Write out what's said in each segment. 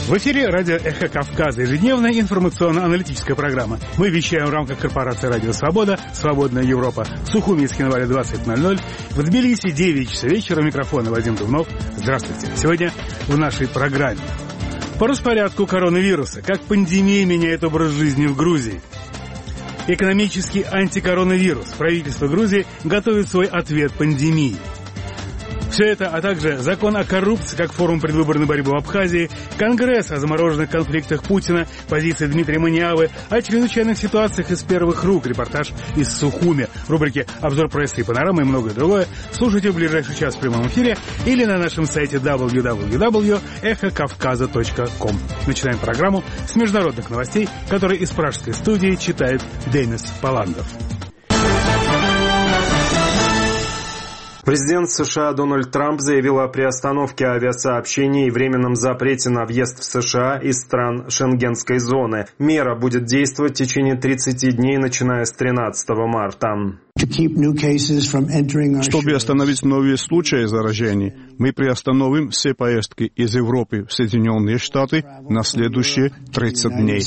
В эфире радио «Эхо Кавказа», ежедневная информационно-аналитическая программа. Мы вещаем в рамках корпорации «Радио Свобода», «Свободная Европа». В Сухуми и Скинвале 20:00. В Тбилиси 9 часов вечера. Микрофон Вадим Дубнов. Здравствуйте. Сегодня в нашей программе. По распорядку коронавируса. Как пандемия меняет образ жизни в Грузии. Экономический антикоронавирус. Правительство Грузии готовит свой ответ пандемии. Все это, а также закон о коррупции как форум предвыборной борьбы в Абхазии, Конгресс о замороженных конфликтах Путина, позиции Дмитрия Маниавы, о чрезвычайных ситуациях из первых рук, репортаж из Сухуми, рубрики «Обзор прессы и панорамы» и многое другое. Слушайте в ближайший час в прямом эфире или на нашем сайте www.эхокавказа.ком. Начинаем программу с международных новостей, которые из пражской студии читает Денис Паландов. Президент США Дональд Трамп заявил о приостановке авиасообщений и временном запрете на въезд в США из стран Шенгенской зоны. Мера будет действовать в течение 30 дней, начиная с 13 марта. Чтобы остановить новые случаи заражений, мы приостановим все поездки из Европы в Соединенные Штаты на следующие 30 дней.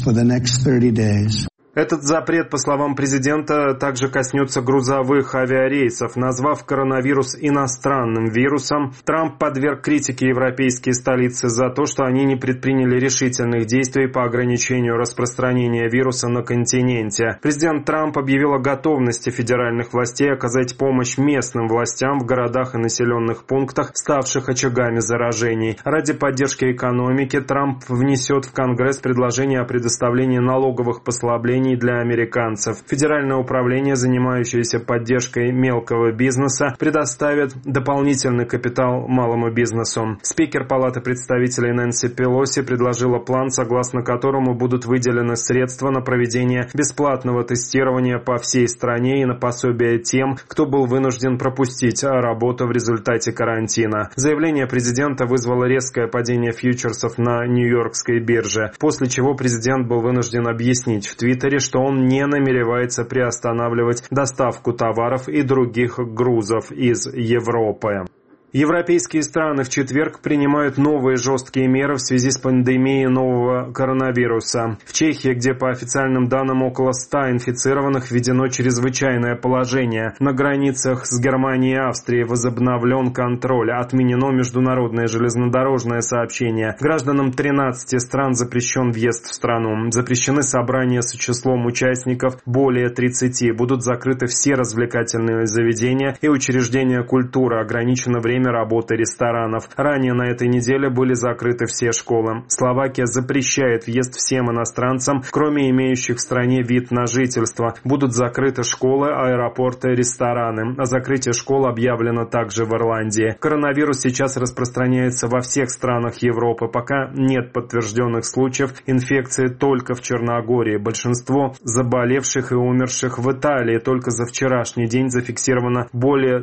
Этот запрет, по словам президента, также коснется грузовых авиарейсов. Назвав коронавирус иностранным вирусом, Трамп подверг критике европейские столицы за то, что они не предприняли решительных действий по ограничению распространения вируса на континенте. Президент Трамп объявил о готовности федеральных властей оказать помощь местным властям в городах и населенных пунктах, ставших очагами заражений. Ради поддержки экономики Трамп внесет в Конгресс предложение о предоставлении налоговых послаблений для американцев. Федеральное управление, занимающееся поддержкой мелкого бизнеса, предоставит дополнительный капитал малому бизнесу. Спикер Палаты представителей Нэнси Пелоси предложила план, согласно которому будут выделены средства на проведение бесплатного тестирования по всей стране и на пособие тем, кто был вынужден пропустить работу в результате карантина. Заявление президента вызвало резкое падение фьючерсов на Нью-Йоркской бирже, после чего президент был вынужден объяснить в Твиттере, что он не намеревается приостанавливать доставку товаров и других грузов из Европы. Европейские страны в четверг принимают новые жесткие меры в связи с пандемией нового коронавируса. В Чехии, где по официальным данным около 100 инфицированных, введено чрезвычайное положение. На границах с Германией и Австрией возобновлен контроль. Отменено международное железнодорожное сообщение. Гражданам 13 стран запрещен въезд в страну. Запрещены собрания с числом участников более 30. Будут закрыты все развлекательные заведения и учреждения культуры. Ограничено время работы ресторанов. Ранее на этой неделе были закрыты все школы. Словакия запрещает въезд всем иностранцам, кроме имеющих в стране вид на жительство. Будут закрыты школы, аэропорты, рестораны. О закрытии школ объявлено также в Ирландии. Коронавирус сейчас распространяется во всех странах Европы. Пока нет подтвержденных случаев инфекции только в Черногории. Большинство заболевших и умерших в Италии. Только за вчерашний день зафиксировано более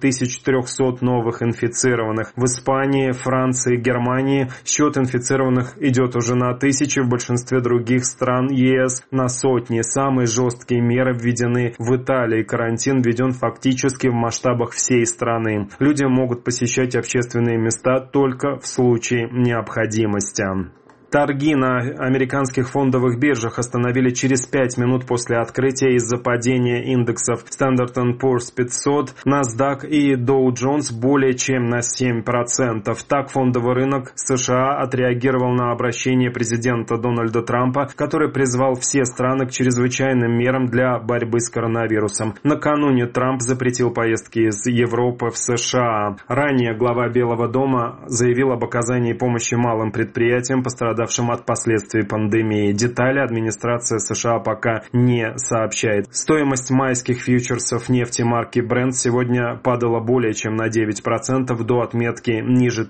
2300 новых инфицированных. В Испании, Франции, Германии счет инфицированных идет уже на тысячи, в большинстве других стран ЕС на сотни. Самые жесткие меры введены в Италии. Карантин введен фактически в масштабах всей страны. Люди могут посещать общественные места только в случае необходимости. Торги на американских фондовых биржах остановили через 5 минут после открытия из-за падения индексов Standard & Poor's 500, NASDAQ и Dow Jones более чем на 7%. Так фондовый рынок США отреагировал на обращение президента Дональда Трампа, который призвал все страны к чрезвычайным мерам для борьбы с коронавирусом. Накануне Трамп запретил поездки из Европы в США. Ранее глава Белого дома заявил об оказании помощи малым предприятиям, пострадавшим от последствий пандемии. Детали администрация США пока не сообщает. Стоимость майских фьючерсов нефти марки Brent сегодня падала более чем на 9% до отметки ниже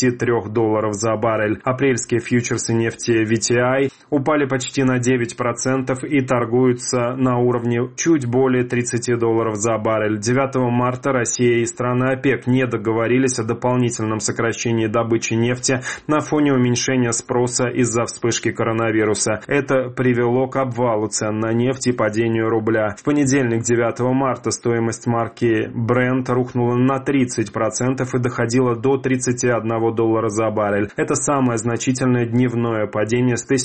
$33 за баррель. Апрельские фьючерсы нефти WTI упали почти на 9% и торгуются на уровне чуть более $30 за баррель. 9 марта Россия и страны ОПЕК не договорились о дополнительном сокращении добычи нефти на фоне уменьшения спроса вируса из-за вспышки коронавируса. Это привело к обвалу цен на нефть и падению рубля. В понедельник, 9 марта, стоимость марки Brent рухнула на 30% и доходила до $31 за баррель. Это самое значительное дневное падение с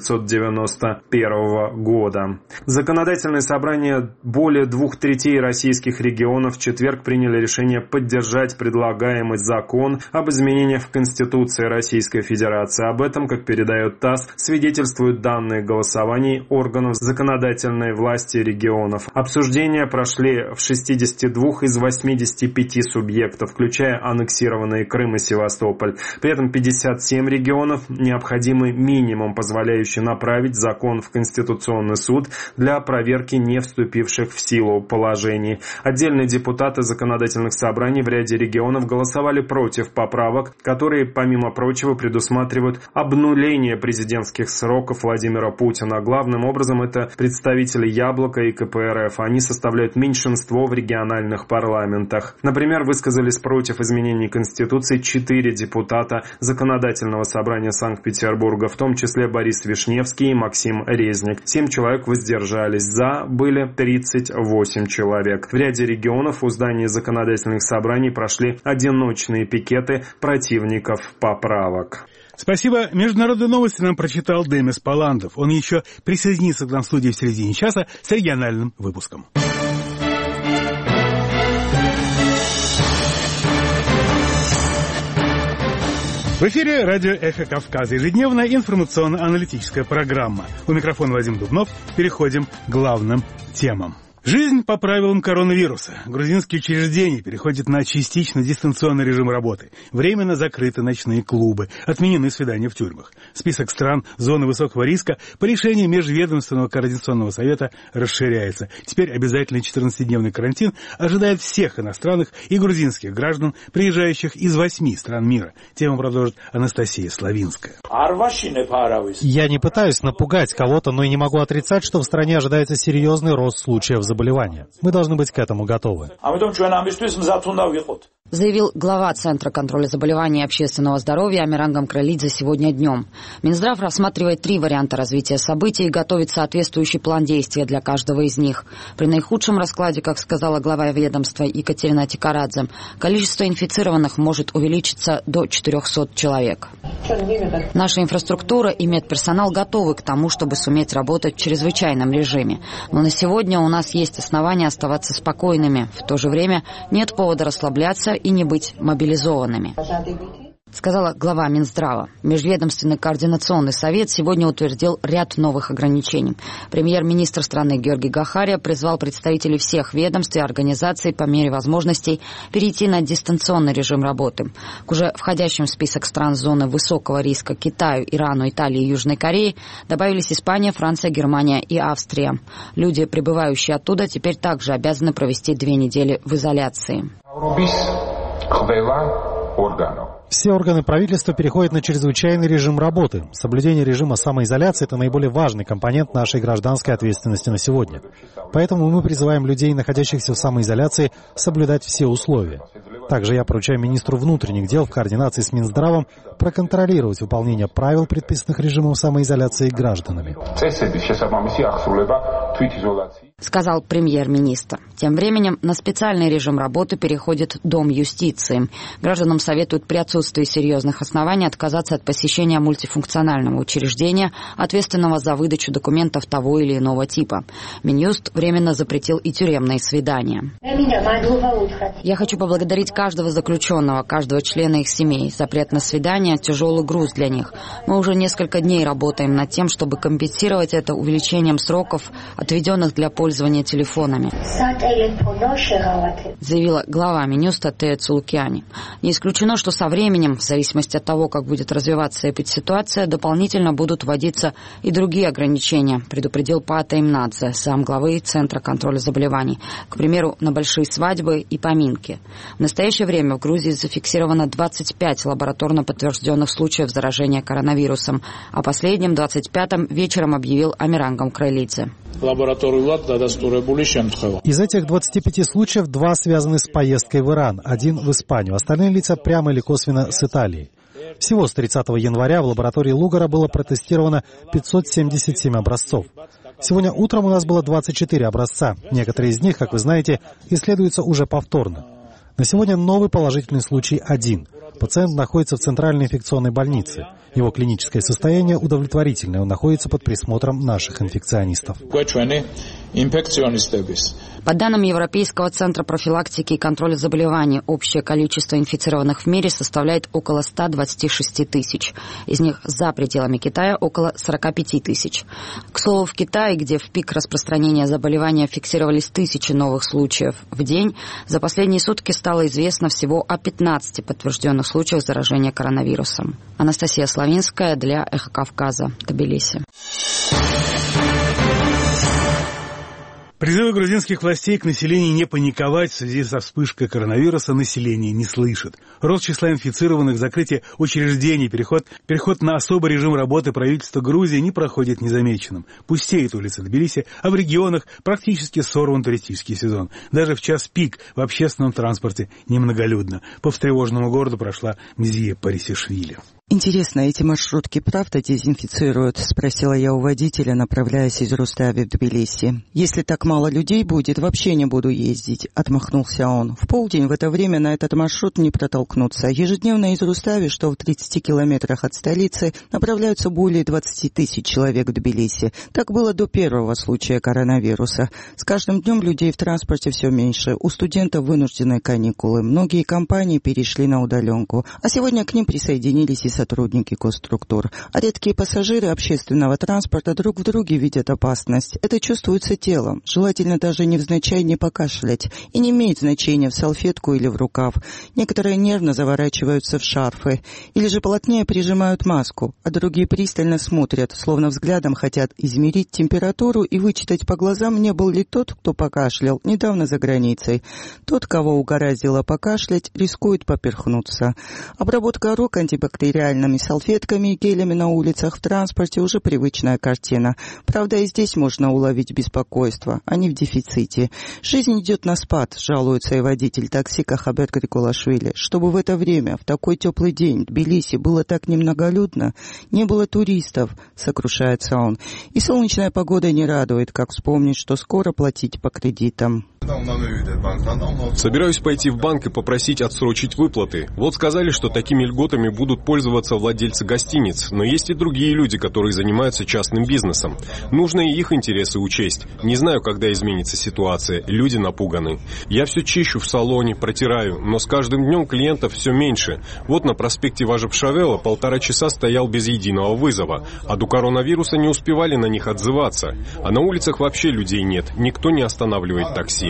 1991 года. Законодательное собрание более 2/3 российских регионов в четверг приняли решение поддержать предлагаемый закон об изменениях в Конституции Российской Федерации. Об этом, как передает ТАСС, свидетельствуют данные голосований органов законодательной власти регионов. Обсуждения прошли в 62 из 85 субъектов, включая аннексированные Крым и Севастополь. При этом 57 регионов необходимый минимум, позволяющий направить закон в Конституционный суд для проверки не вступивших в силу положений. Отдельные депутаты законодательных собраний в ряде регионов голосовали против поправок, которые, помимо прочего, предусматривают обнуление президентских сроков Владимира Путина. Главным образом это представители Яблока и КПРФ. Они составляют меньшинство в региональных парламентах. Например, высказались против изменений Конституции 4 депутата Законодательного собрания Санкт-Петербурга, в том числе Борис Вишневский и Максим Резник. 7 человек воздержались. За были 38 человек. В ряде регионов у зданий законодательных собраний прошли одиночные пикеты противников поправок. Спасибо. Международные новости нам прочитал Демис Паландов. Он еще присоединится к нам в студии в середине часа с региональным выпуском. В эфире радио «Эхо Кавказа». Ежедневная информационно-аналитическая программа. У микрофона Вадим Дубнов. Переходим к главным темам. Жизнь по правилам коронавируса. Грузинские учреждения переходят на частично дистанционный режим работы. Временно закрыты ночные клубы. Отменены свидания в тюрьмах. Список стран зоны высокого риска по решению Межведомственного координационного совета расширяется. Теперь обязательный 14-дневный карантин ожидает всех иностранных и грузинских граждан, приезжающих из 8 стран мира. Тему продолжит Анастасия Славинская. Я не пытаюсь напугать кого-то, но и не могу отрицать, что в стране ожидается серьезный рост случаев заболевания. Мы должны быть к этому готовы. Заявил глава Центра контроля заболеваний и общественного здоровья Амиран Гамкралидзе сегодня днем. Минздрав рассматривает 3 варианта развития событий и готовит соответствующий план действия для каждого из них. При наихудшем раскладе, как сказала глава ведомства Екатерина Тикарадзе, количество инфицированных может увеличиться до 400 человек. Наша инфраструктура и медперсонал готовы к тому, чтобы суметь работать в чрезвычайном режиме. Но на сегодня у нас есть основания оставаться спокойными. В то же время нет повода расслабляться и не быть мобилизованными, сказала глава Минздрава. Межведомственный координационный совет сегодня утвердил ряд новых ограничений. Премьер-министр страны Георгий Гахария призвал представителей всех ведомств и организаций по мере возможностей перейти на дистанционный режим работы. К уже входящим в список стран зоны высокого риска Китаю, Ирану, Италии и Южной Корее добавились Испания, Франция, Германия и Австрия. Люди, прибывающие оттуда, теперь также обязаны провести 2 недели в изоляции. Все органы правительства переходят на чрезвычайный режим работы. Соблюдение режима самоизоляции – это наиболее важный компонент нашей гражданской ответственности на сегодня. Поэтому мы призываем людей, находящихся в самоизоляции, соблюдать все условия. Также я поручаю министру внутренних дел в координации с Минздравом проконтролировать выполнение правил, предписанных режимом самоизоляции гражданами, сказал премьер-министр. Тем временем на специальный режим работы переходит Дом юстиции. Гражданам советуют при отсутствии серьезных оснований отказаться от посещения мультифункционального учреждения, ответственного за выдачу документов того или иного типа. Минюст временно запретил и тюремные свидания. Я хочу поблагодарить каждого заключенного, каждого члена их семей. Запрет на свидание – тяжелый груз для них. Мы уже несколько дней работаем над тем, чтобы компенсировать это увеличением сроков, отведенных для пользования телефонами, заявила глава Минюста Тея Цулукиани. Не исключено, что со временем, в зависимости от того, как будет развиваться эпидситуация, дополнительно будут вводиться и другие ограничения, предупредил Пата Имнадзе, замглавы Центра контроля заболеваний, к примеру, на большие свадьбы и поминки. В настоящее время в Грузии зафиксировано 25 лабораторно подтвержденных случаев заражения коронавирусом, а последним, 25-м, вечером объявил Амиран Гамкралидзе. Из этих 25 случаев 2 связаны с поездкой в Иран, 1 в Испанию. Остальные лица прямо или косвенно с Италией. Всего с 30 января в лаборатории Лугара было протестировано 577 образцов. Сегодня утром у нас было 24 образца. Некоторые из них, как вы знаете, исследуются уже повторно. На сегодня новый положительный случай один. Пациент находится в центральной инфекционной больнице. Его клиническое состояние удовлетворительное. Он находится под присмотром наших инфекционистов. По данным Европейского центра профилактики и контроля заболеваний, общее количество инфицированных в мире составляет около 126 тысяч. Из них за пределами Китая около 45 тысяч. К слову, в Китае, где в пик распространения заболевания фиксировались тысячи новых случаев в день, за последние сутки стало известно всего о 15 подтвержденных случаях заражения коронавирусом. Анастасия Славинская для «Эхо Кавказа», Тбилиси. Призывы грузинских властей к населению не паниковать в связи со вспышкой коронавируса население не слышит. Рост числа инфицированных, закрытие учреждений, переход на особый режим работы правительства Грузии не проходит незамеченным. Пустеет улицы Тбилиси, а в регионах практически сорван туристический сезон. Даже в час пик в общественном транспорте немноголюдно. По встревоженному городу прошла Мзия Парисишвили. «Интересно, эти маршрутки правда дезинфицируют?» — спросила я у водителя, направляясь из Рустави в Тбилиси. «Если так мало людей будет, вообще не буду ездить», — отмахнулся он. «В полдень в это время на этот маршрут не протолкнуться. Ежедневно из Рустави, что в 30 километрах от столицы, направляются более 20 тысяч человек в Тбилиси. Так было до первого случая коронавируса. С каждым днем людей в транспорте все меньше. У студентов вынужденные каникулы. Многие компании перешли на удаленку. А сегодня к ним присоединились и сотрудники госструктур. А редкие пассажиры общественного транспорта друг в друге видят опасность. Это чувствуется телом. Желательно даже невзначай не покашлять. И не имеет значения в салфетку или в рукав. Некоторые нервно заворачиваются в шарфы. Или же плотнее прижимают маску. А другие пристально смотрят, словно взглядом хотят измерить температуру и вычитать по глазам, не был ли тот, кто покашлял недавно за границей. Тот, кого угораздило покашлять, рискует поперхнуться. Обработка рук антибактериальными салфетками и гелями на улицах, в транспорте уже привычная картина. Правда, и здесь можно уловить беспокойство. Они в дефиците. Жизнь идет на спад, жалуется и водитель такси Кахабер Грикулашвили. Чтобы в это время, в такой теплый день, в Тбилиси было так немноголюдно, не было туристов, сокрушается он. И солнечная погода не радует, как вспомнить, что скоро платить по кредитам. Собираюсь пойти в банк и попросить отсрочить выплаты. Вот сказали, что такими льготами будут пользоваться владельцы гостиниц, но есть и другие люди, которые занимаются частным бизнесом. Нужно и их интересы учесть. Не знаю, когда изменится ситуация, люди напуганы. Я все чищу в салоне, протираю, но с каждым днем клиентов все меньше. Вот на проспекте Важепшавела 1,5 часа стоял без единого вызова, а до коронавируса не успевали на них отзываться. А на улицах вообще людей нет, никто не останавливает такси.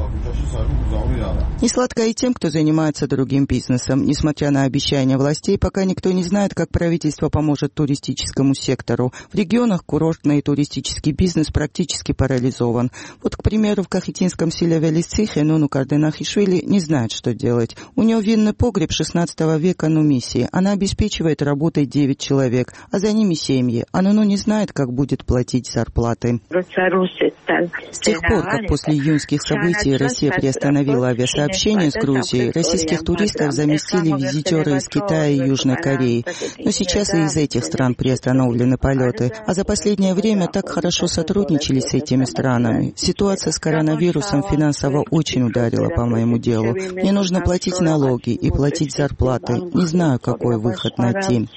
Не сладко и тем, кто занимается другим бизнесом. Несмотря на обещания властей, пока никто не знает, как правительство поможет туристическому сектору. В регионах курортный и туристический бизнес практически парализован. Вот, к примеру, в кахетинском селе Велицихе Нуну Карденахишвили не знает, что делать. У нее винный погреб 16 века Нумисии. Она обеспечивает работой 9 человек, а за ними семьи. А Нуну не знает, как будет платить зарплаты. С тех пор, как после июньских событий Россия приостановила авиасообщение с Грузией, российских туристов заместили визитеры из Китая и Южной Кореи. Но сейчас и из этих стран приостановлены полеты. А за последнее время так хорошо сотрудничали с этими странами. Ситуация с коронавирусом финансово очень ударила по моему делу. Мне нужно платить налоги и платить зарплаты. Не знаю, какой выход найти.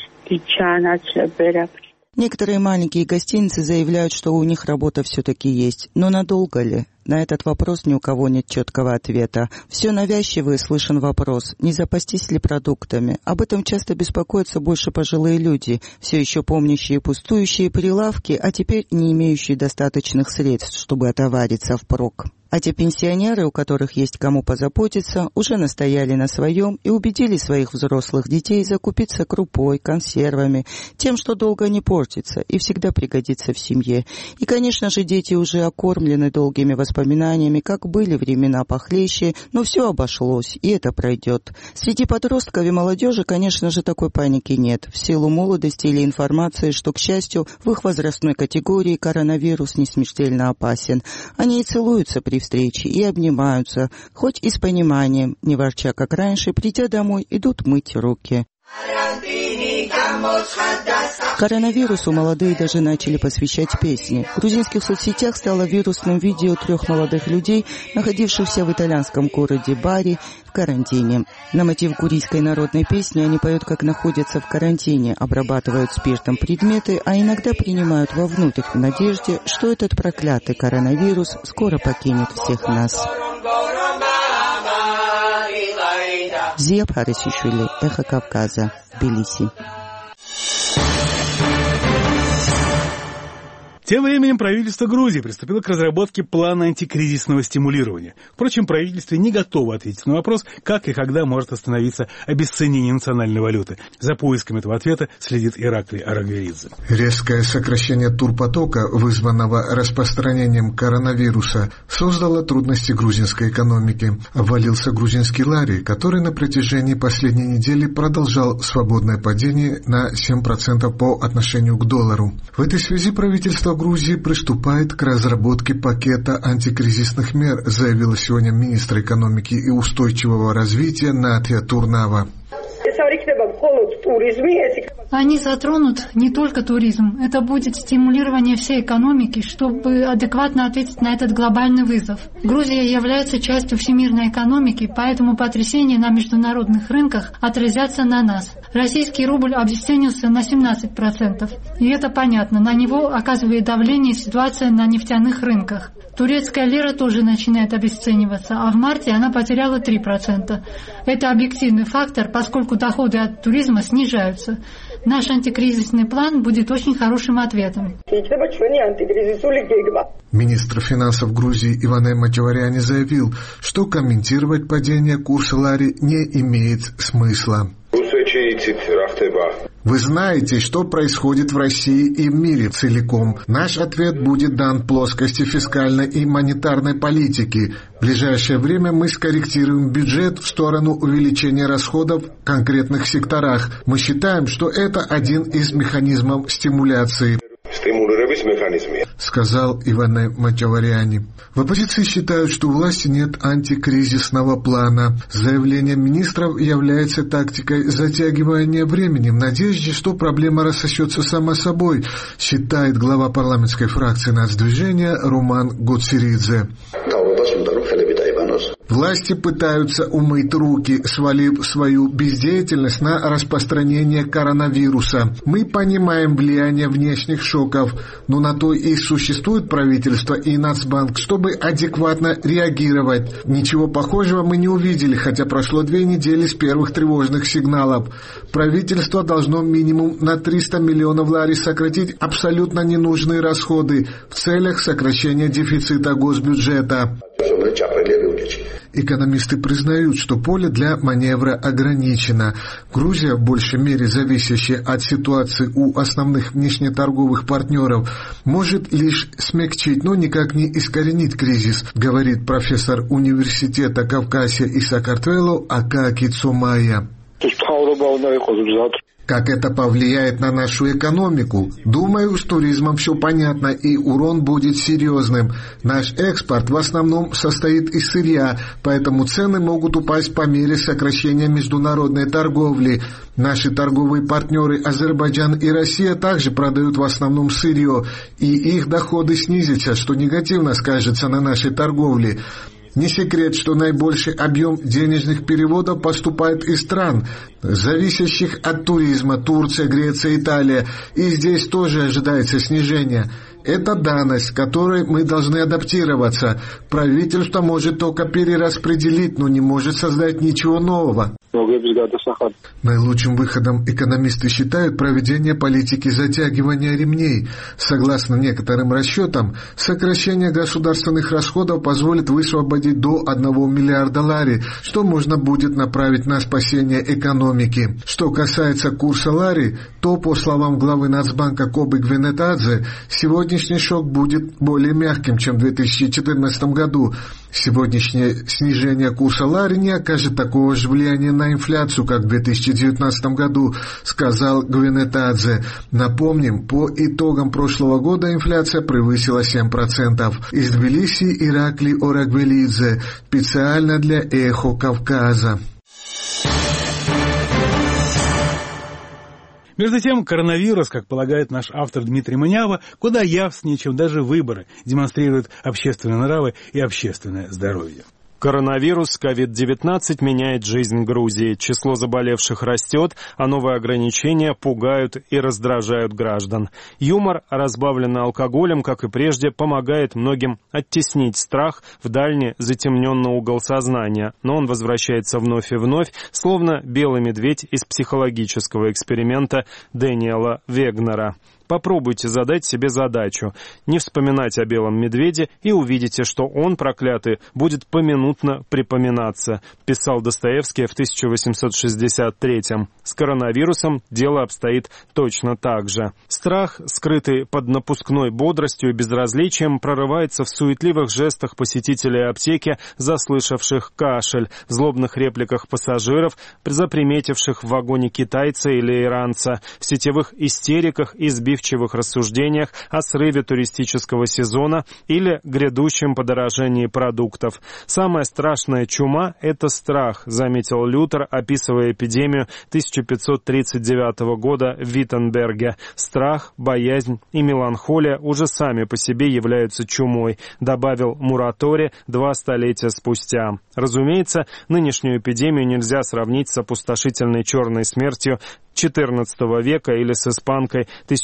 Некоторые маленькие гостиницы заявляют, что у них работа все-таки есть. Но надолго ли? На этот вопрос ни у кого нет четкого ответа. Все навязчиво и слышен вопрос, не запастись ли продуктами. Об этом часто беспокоятся больше пожилые люди, все еще помнящие пустующие прилавки, а теперь не имеющие достаточных средств, чтобы отовариться впрок. А те пенсионеры, у которых есть кому позаботиться, уже настояли на своем и убедили своих взрослых детей закупиться крупой, консервами, тем, что долго не портится и всегда пригодится в семье. И, конечно же, дети уже окормлены долгими воспоминаниями, как были времена похлеще, но все обошлось, и это пройдет. Среди подростков и молодежи, конечно же, такой паники нет, в силу молодости или информации, что, к счастью, в их возрастной категории коронавирус не смертельно опасен. Они и целуются при встречи, и обнимаются, хоть и с пониманием, не ворча, как раньше, придя домой, идут мыть руки. Коронавирусу молодые даже начали посвящать песни. В грузинских соцсетях стало вирусным видео 3 молодых людей, находившихся в итальянском городе Бари в карантине. На мотив гурийской народной песни они поют, как находятся в карантине, обрабатывают спиртом предметы, а иногда принимают вовнутрь в надежде, что этот проклятый коронавирус скоро покинет всех нас. Зия Парисишвили, Эхо Кавказа, Тбилиси. Тем временем правительство Грузии приступило к разработке плана антикризисного стимулирования. Впрочем, правительство не готово ответить на вопрос, как и когда может остановиться обесценение национальной валюты. За поиском этого ответа следит Ираклий Арагверидзе. Резкое сокращение турпотока, вызванного распространением коронавируса, создало трудности грузинской экономики. Обвалился грузинский лари, который на протяжении последней недели продолжал свободное падение на 7% по отношению к доллару. В этой связи правительство Грузии приступает к разработке пакета антикризисных мер, заявила сегодня министр экономики и устойчивого развития Натия Турнава. Они затронут не только туризм. Это будет стимулирование всей экономики, чтобы адекватно ответить на этот глобальный вызов. Грузия является частью всемирной экономики, поэтому потрясения на международных рынках отразятся на нас. Российский рубль обесценился на 17%. И это понятно. На него оказывает давление ситуация на нефтяных рынках. Турецкая лира тоже начинает обесцениваться, а в марте она потеряла 3%. Это объективный фактор, поскольку доходы от туризма снижаются. Наш антикризисный план будет очень хорошим ответом. Министр финансов Грузии Иване Мачаваряне заявил, что комментировать падение курса лари не имеет смысла. Вы знаете, что происходит в России и в мире целиком. Наш ответ будет дан в плоскости фискальной и монетарной политики. В ближайшее время мы скорректируем бюджет в сторону увеличения расходов в конкретных секторах. Мы считаем, что это один из механизмов стимуляции, сказал Иване Мачаваряне. В оппозиции считают, что у власти нет антикризисного плана. Заявление министров является тактикой затягивания времени в надежде, что проблема рассосется сама собой, считает глава парламентской фракции нацдвижения Руман Гуцеридзе. Власти пытаются умыть руки, свалив свою бездеятельность на распространение коронавируса. Мы понимаем влияние внешних шоков, но на то и существует правительство и Нацбанк, чтобы адекватно реагировать. Ничего похожего мы не увидели, хотя прошло 2 недели с первых тревожных сигналов. Правительство должно минимум на 300 миллионов лари сократить абсолютно ненужные расходы в целях сокращения дефицита госбюджета. Экономисты признают, что поле для маневра ограничено. Грузия, в большей мере зависящая от ситуации у основных внешнеторговых партнеров, может лишь смягчить, но никак не искоренить кризис, говорит профессор университета Кавказия и Сакартвело Акаки Цумая. Как это повлияет на нашу экономику? Думаю, с туризмом все понятно, и урон будет серьезным. Наш экспорт в основном состоит из сырья, поэтому цены могут упасть по мере сокращения международной торговли. Наши торговые партнеры Азербайджан и Россия также продают в основном сырье, и их доходы снизятся, что негативно скажется на нашей торговле. Не секрет, что наибольший объем денежных переводов поступает из стран, зависящих от туризма: Турция, Греция, Италия. И здесь тоже ожидается снижение. Это данность, к которой мы должны адаптироваться. Правительство может только перераспределить, но не может создать ничего нового. Наилучшим выходом экономисты считают проведение политики затягивания ремней. Согласно некоторым расчетам, сокращение государственных расходов позволит высвободить до 1 миллиарда лари, что можно будет направить на спасение экономики. Что касается курса лари, то, по словам главы Нацбанка Кобы Гвинетадзе, сегодняшний шок будет более мягким, чем в 2014 году. Сегодняшнее снижение курса лари не окажет такого же влияния на инфляцию, как в 2019 году, сказал Гвинетадзе. Напомним, по итогам прошлого года инфляция превысила 7%. Из Тбилиси Ираклий Арагверидзе, специально для Эхо Кавказа. Между тем, коронавирус, как полагает наш автор Дмитрий Манява, куда явственнее, чем даже выборы, демонстрирует общественные нравы и общественное здоровье. Коронавирус COVID-19 меняет жизнь Грузии. Число заболевших растет, а новые ограничения пугают и раздражают граждан. Юмор, разбавленный алкоголем, как и прежде, помогает многим оттеснить страх в дальний затемненный угол сознания. Но он возвращается вновь и вновь, словно белый медведь из психологического эксперимента Дэниела Вегнера. Попробуйте задать себе задачу не вспоминать о белом медведе и увидите, что он, проклятый, будет поминутно припоминаться, писал Достоевский в 1863-м. С коронавирусом дело обстоит точно так же. Страх, скрытый под напускной бодростью и безразличием, прорывается в суетливых жестах посетителей аптеки, заслышавших кашель, в злобных репликах пассажиров, заприметивших в вагоне китайца или иранца, в сетевых истериках и сбивчивых рассуждениях о срыве туристического сезона или грядущем подорожании продуктов. Самая страшная чума – это страх, заметил Лютер, описывая эпидемию 1539 года в Виттенберге. Страх, боязнь и меланхолия уже сами по себе являются чумой, добавил Муратори 2 столетия спустя. Разумеется, нынешнюю эпидемию нельзя сравнить с опустошительной черной смертью XIV века или с испанкой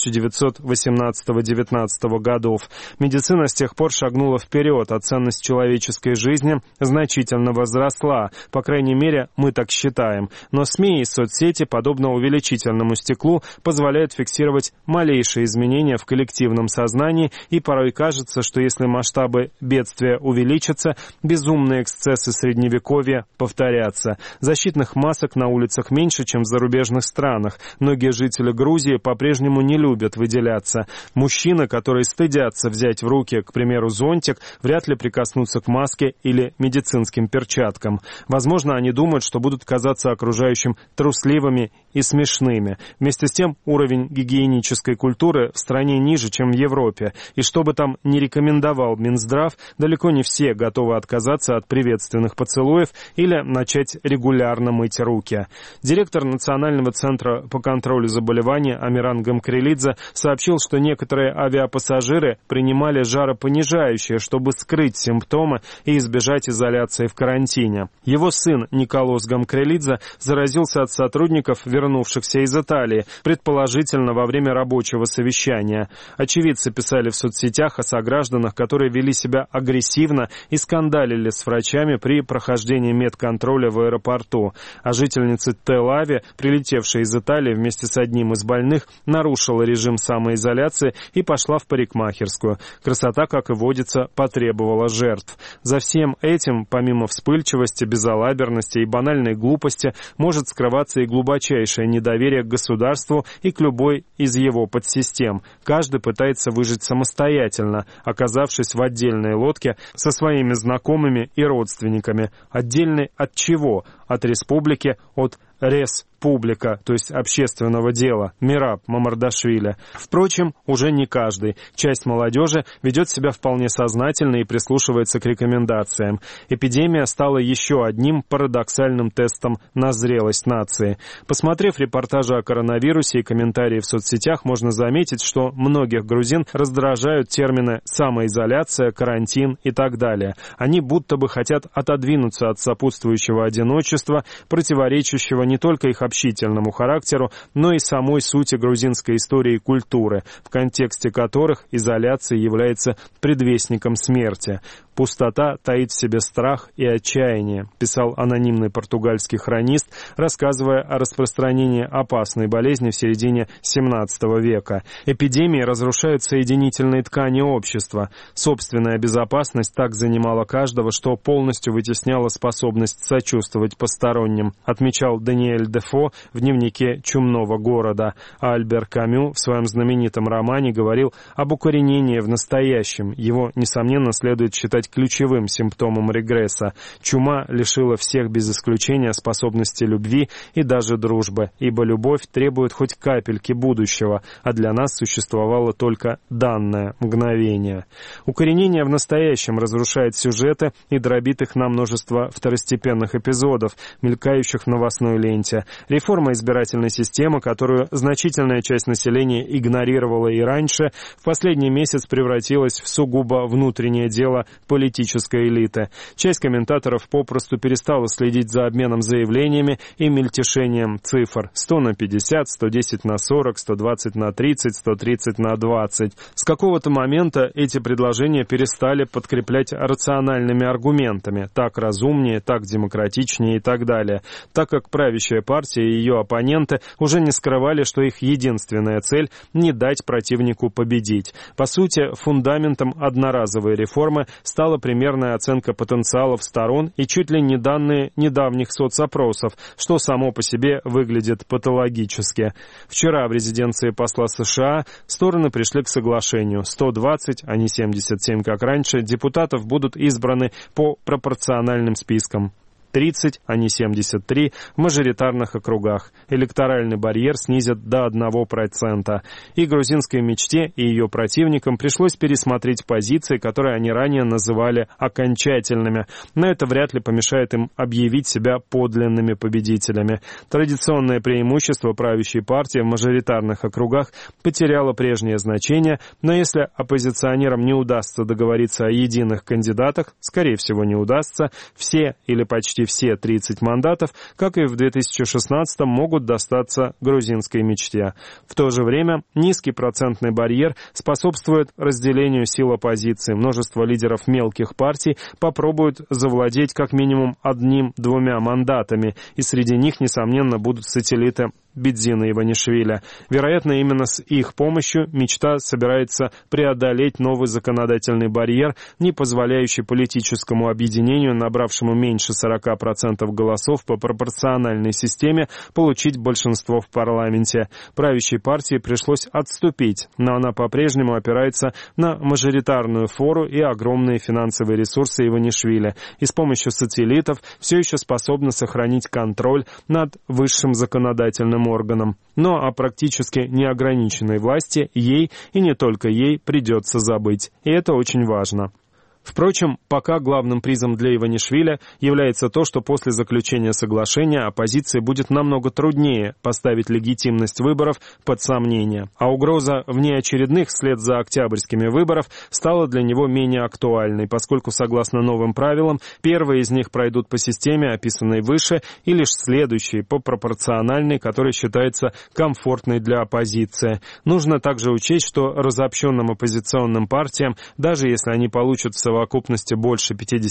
1918-19 годов. Медицина с тех пор шагнула вперед, а ценность человеческой жизни значительно возросла. По крайней мере, мы так считаем. Но СМИ и соцсети, подобно увеличительному стеклу, позволяют фиксировать малейшие изменения в коллективном сознании, и порой кажется, что если масштабы бедствия увеличатся, безумные эксцессы Средневековья повторятся. Защитных масок на улицах меньше, чем в зарубежных странах. Многие жители Грузии по-прежнему не любят выделяться. Мужчины, которые стыдятся взять в руки, к примеру, зонтик, вряд ли прикоснутся к маске или медицинским перчаткам. Возможно, они думают, что будут казаться окружающим трусливыми и смешными. Вместе с тем, уровень гигиенической культуры в стране ниже, чем в Европе. И что бы там ни рекомендовал Минздрав, далеко не все готовы отказаться от приветственных поцелуев или начать регулярно мыть руки. Директор Национального центра по контролю заболеваний Амиран Гамкрелидзе сообщил, что некоторые авиапассажиры принимали жаропонижающее, чтобы скрыть симптомы и избежать изоляции в карантине. Его сын Николос Гамкрелидзе заразился от сотрудников, вернувшихся из Италии, предположительно во время рабочего совещания. Очевидцы писали в соцсетях о согражданах, которые вели себя агрессивно и скандалили с врачами при прохождении медконтроля в аэропорту. А жительница Тель-Авива, прилетевшая из Италии вместе с одним из больных, нарушила режим самоизоляции и пошла в парикмахерскую. Красота, как и водится, потребовала жертв. За всем этим, помимо вспыльчивости, безалаберности и банальной глупости, может скрываться и глубочайшее недоверие к государству и к любой из его подсистем. Каждый пытается выжить самостоятельно, оказавшись в отдельной лодке со своими знакомыми и родственниками. Отдельный от чего? От республики, от республика, то есть общественного дела, Мераб Мамардашвили. Впрочем, уже не каждый. Часть молодежи ведет себя вполне сознательно и прислушивается к рекомендациям. Эпидемия стала еще одним парадоксальным тестом на зрелость нации. Посмотрев репортажи о коронавирусе и комментарии в соцсетях, можно заметить, что многих грузин раздражают термины «самоизоляция», «карантин» и так далее. Они будто бы хотят отодвинуться от сопутствующего одиночества, противоречащего не только их общительному характеру, но и самой сути грузинской истории и культуры, в контексте которых изоляция является предвестником смерти. «Пустота таит в себе страх и отчаяние», писал анонимный португальский хронист, рассказывая о распространении опасной болезни в середине XVII века. Эпидемии разрушают соединительные ткани общества. Собственная безопасность так занимала каждого, что полностью вытесняла способность сочувствовать посторонним, отмечал Даниэль Дефо в дневнике «Чумного города». А Альбер Камю в своем знаменитом романе говорил об укоренении в настоящем. Его, несомненно, следует считать быть ключевым симптомом регресса. Чума лишила всех без исключения способности любви и даже дружбы, ибо любовь требует хоть капельки будущего, а для нас существовало только данное мгновение. Укоренение в настоящем разрушает сюжеты и дробит их на множество второстепенных эпизодов, мелькающих в новостной ленте. Реформа избирательной системы, которую значительная часть населения игнорировала и раньше, в последний месяц превратилась в сугубо внутреннее дело политической элиты. Часть комментаторов попросту перестала следить за обменом заявлениями и мельтешением цифр. 100 на 50, 110 на 40, 120 на 30, 130 на 20. С какого-то момента эти предложения перестали подкреплять рациональными аргументами. Так разумнее, так демократичнее и так далее. Так как правящая партия и ее оппоненты уже не скрывали, что их единственная цель – не дать противнику победить. По сути, фундаментом одноразовой реформы стала примерная оценка потенциалов сторон и чуть ли не данные недавних соцопросов, что само по себе выглядит патологически. Вчера в резиденции посла США стороны пришли к соглашению. 120, а не 77, как раньше, депутатов будут избраны по пропорциональным спискам. 30, а не 73, в мажоритарных округах. Электоральный барьер снизят до 1%. И грузинской мечте, и ее противникам пришлось пересмотреть позиции, которые они ранее называли окончательными. Но это вряд ли помешает им объявить себя подлинными победителями. Традиционное преимущество правящей партии в мажоритарных округах потеряло прежнее значение, но если оппозиционерам не удастся договориться о единых кандидатах, скорее всего не удастся, все или почти все 30 мандатов, как и в 2016-м, могут достаться грузинской мечте. В то же время низкий процентный барьер способствует разделению сил оппозиции. Множество лидеров мелких партий попробуют завладеть как минимум 1-2 мандатами, и среди них, несомненно, будут сателлиты Бедзина Иванишвили. Вероятно, именно с их помощью мечта собирается преодолеть новый законодательный барьер, не позволяющий политическому объединению, набравшему меньше 40% голосов по пропорциональной системе, получить большинство в парламенте. Правящей партии пришлось отступить, но она по-прежнему опирается на мажоритарную фору и огромные финансовые ресурсы Иванишвили, и с помощью сателлитов все еще способна сохранить контроль над высшим законодательным органам. Но о практически неограниченной власти ей, и не только ей, придется забыть. И это очень важно. Впрочем, пока главным призом для Иванишвили является то, что после заключения соглашения оппозиции будет намного труднее поставить легитимность выборов под сомнение. А угроза внеочередных вслед за октябрьскими выборов стала для него менее актуальной, поскольку, согласно новым правилам, первые из них пройдут по системе, описанной выше, и лишь следующие по пропорциональной, которая считается комфортной для оппозиции. Нужно также учесть, что разобщенным оппозиционным партиям, даже если они получат в совокупности больше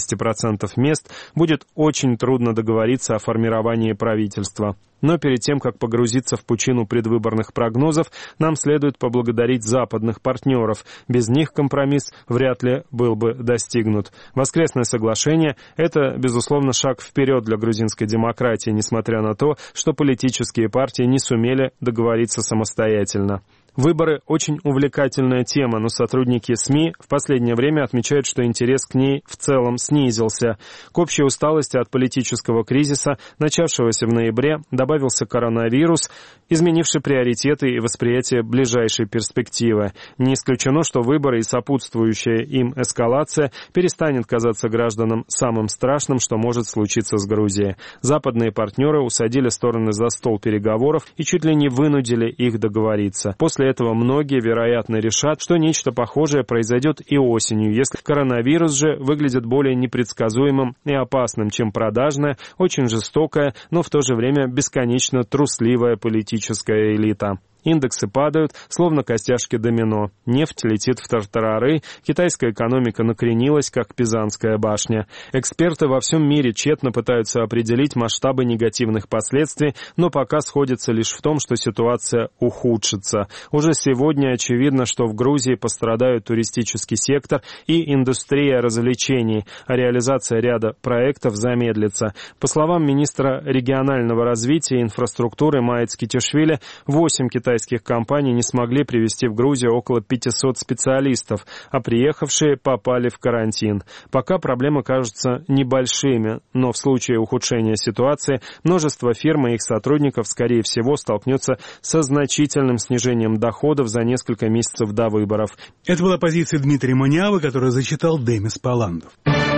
50% мест, будет очень трудно договориться о формировании правительства. Но перед тем, как погрузиться в пучину предвыборных прогнозов, нам следует поблагодарить западных партнеров. Без них компромисс вряд ли был бы достигнут. Воскресное соглашение – это, безусловно, шаг вперед для грузинской демократии, несмотря на то, что политические партии не сумели договориться самостоятельно. Выборы – очень увлекательная тема, но сотрудники СМИ в последнее время отмечают, что интерес к ней в целом снизился. К общей усталости от политического кризиса, начавшегося в ноябре, добавился коронавирус, изменивший приоритеты и восприятие ближайшей перспективы. Не исключено, что выборы и сопутствующая им эскалация перестанет казаться гражданам самым страшным, что может случиться с Грузией. Западные партнеры усадили стороны за стол переговоров и чуть ли не вынудили их договориться. После этого многие, вероятно, решат, что нечто похожее произойдет и осенью, если коронавирус же выглядит более непредсказуемым и опасным, чем продажная, очень жестокая, но в то же время бесконечно трусливая политическая элита. Индексы падают, словно костяшки домино. Нефть летит в тартарары, китайская экономика накренилась, как Пизанская башня. Эксперты во всем мире тщетно пытаются определить масштабы негативных последствий, но пока сходятся лишь в том, что ситуация ухудшится. Уже сегодня очевидно, что в Грузии пострадают туристический сектор и индустрия развлечений, а реализация ряда проектов замедлится. По словам министра регионального развития и инфраструктуры Маец Китишвили, 8 китайских китайских компаний не смогли привезти в Грузию около 500 специалистов, а приехавшие попали в карантин. Пока проблемы кажутся небольшими, но в случае ухудшения ситуации множество фирм и их сотрудников, скорее всего, столкнется со значительным снижением доходов за несколько месяцев до выборов. Это была позиция Дмитрия Маниавы, которую зачитал Демис Паландов.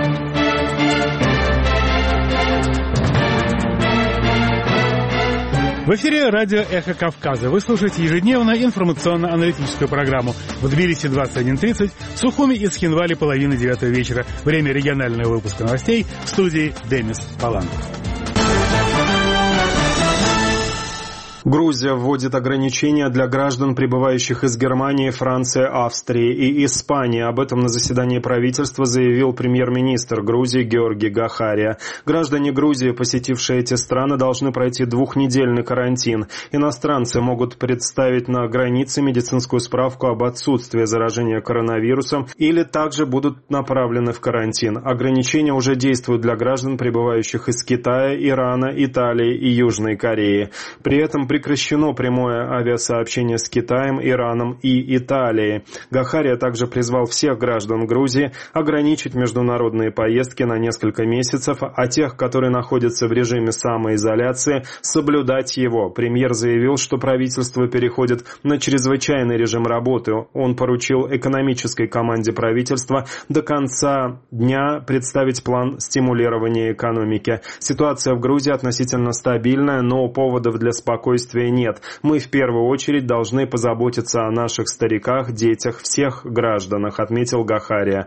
В эфире радио «Эхо Кавказа». Вы слушаете ежедневно информационно-аналитическую программу. В Тбилиси 21:30, в Сухуми и Цхинвале 8:30 вечера. Время регионального выпуска новостей в студии Демис Паландов. Грузия вводит ограничения для граждан, прибывающих из Германии, Франции, Австрии и Испании. Об этом на заседании правительства заявил премьер-министр Грузии Георгий Гахария. Граждане Грузии, посетившие эти страны, должны пройти 2-недельный карантин. Иностранцы могут представить на границе медицинскую справку об отсутствии заражения коронавирусом или также будут направлены в карантин. Ограничения уже действуют для граждан, прибывающих из Китая, Ирана, Италии и Южной Кореи. При этом прекращено прямое авиасообщение с Китаем, Ираном и Италией. Гахария также призвал всех граждан Грузии ограничить международные поездки на несколько месяцев, а тех, которые находятся в режиме самоизоляции, соблюдать его. Премьер заявил, что правительство переходит на чрезвычайный режим работы. Он поручил экономической команде правительства до конца дня представить план стимулирования экономики. Ситуация в Грузии относительно стабильная, но поводов для спокойствия нет. Мы в первую очередь должны позаботиться о наших стариках, детях, всех гражданах, отметил Гахария.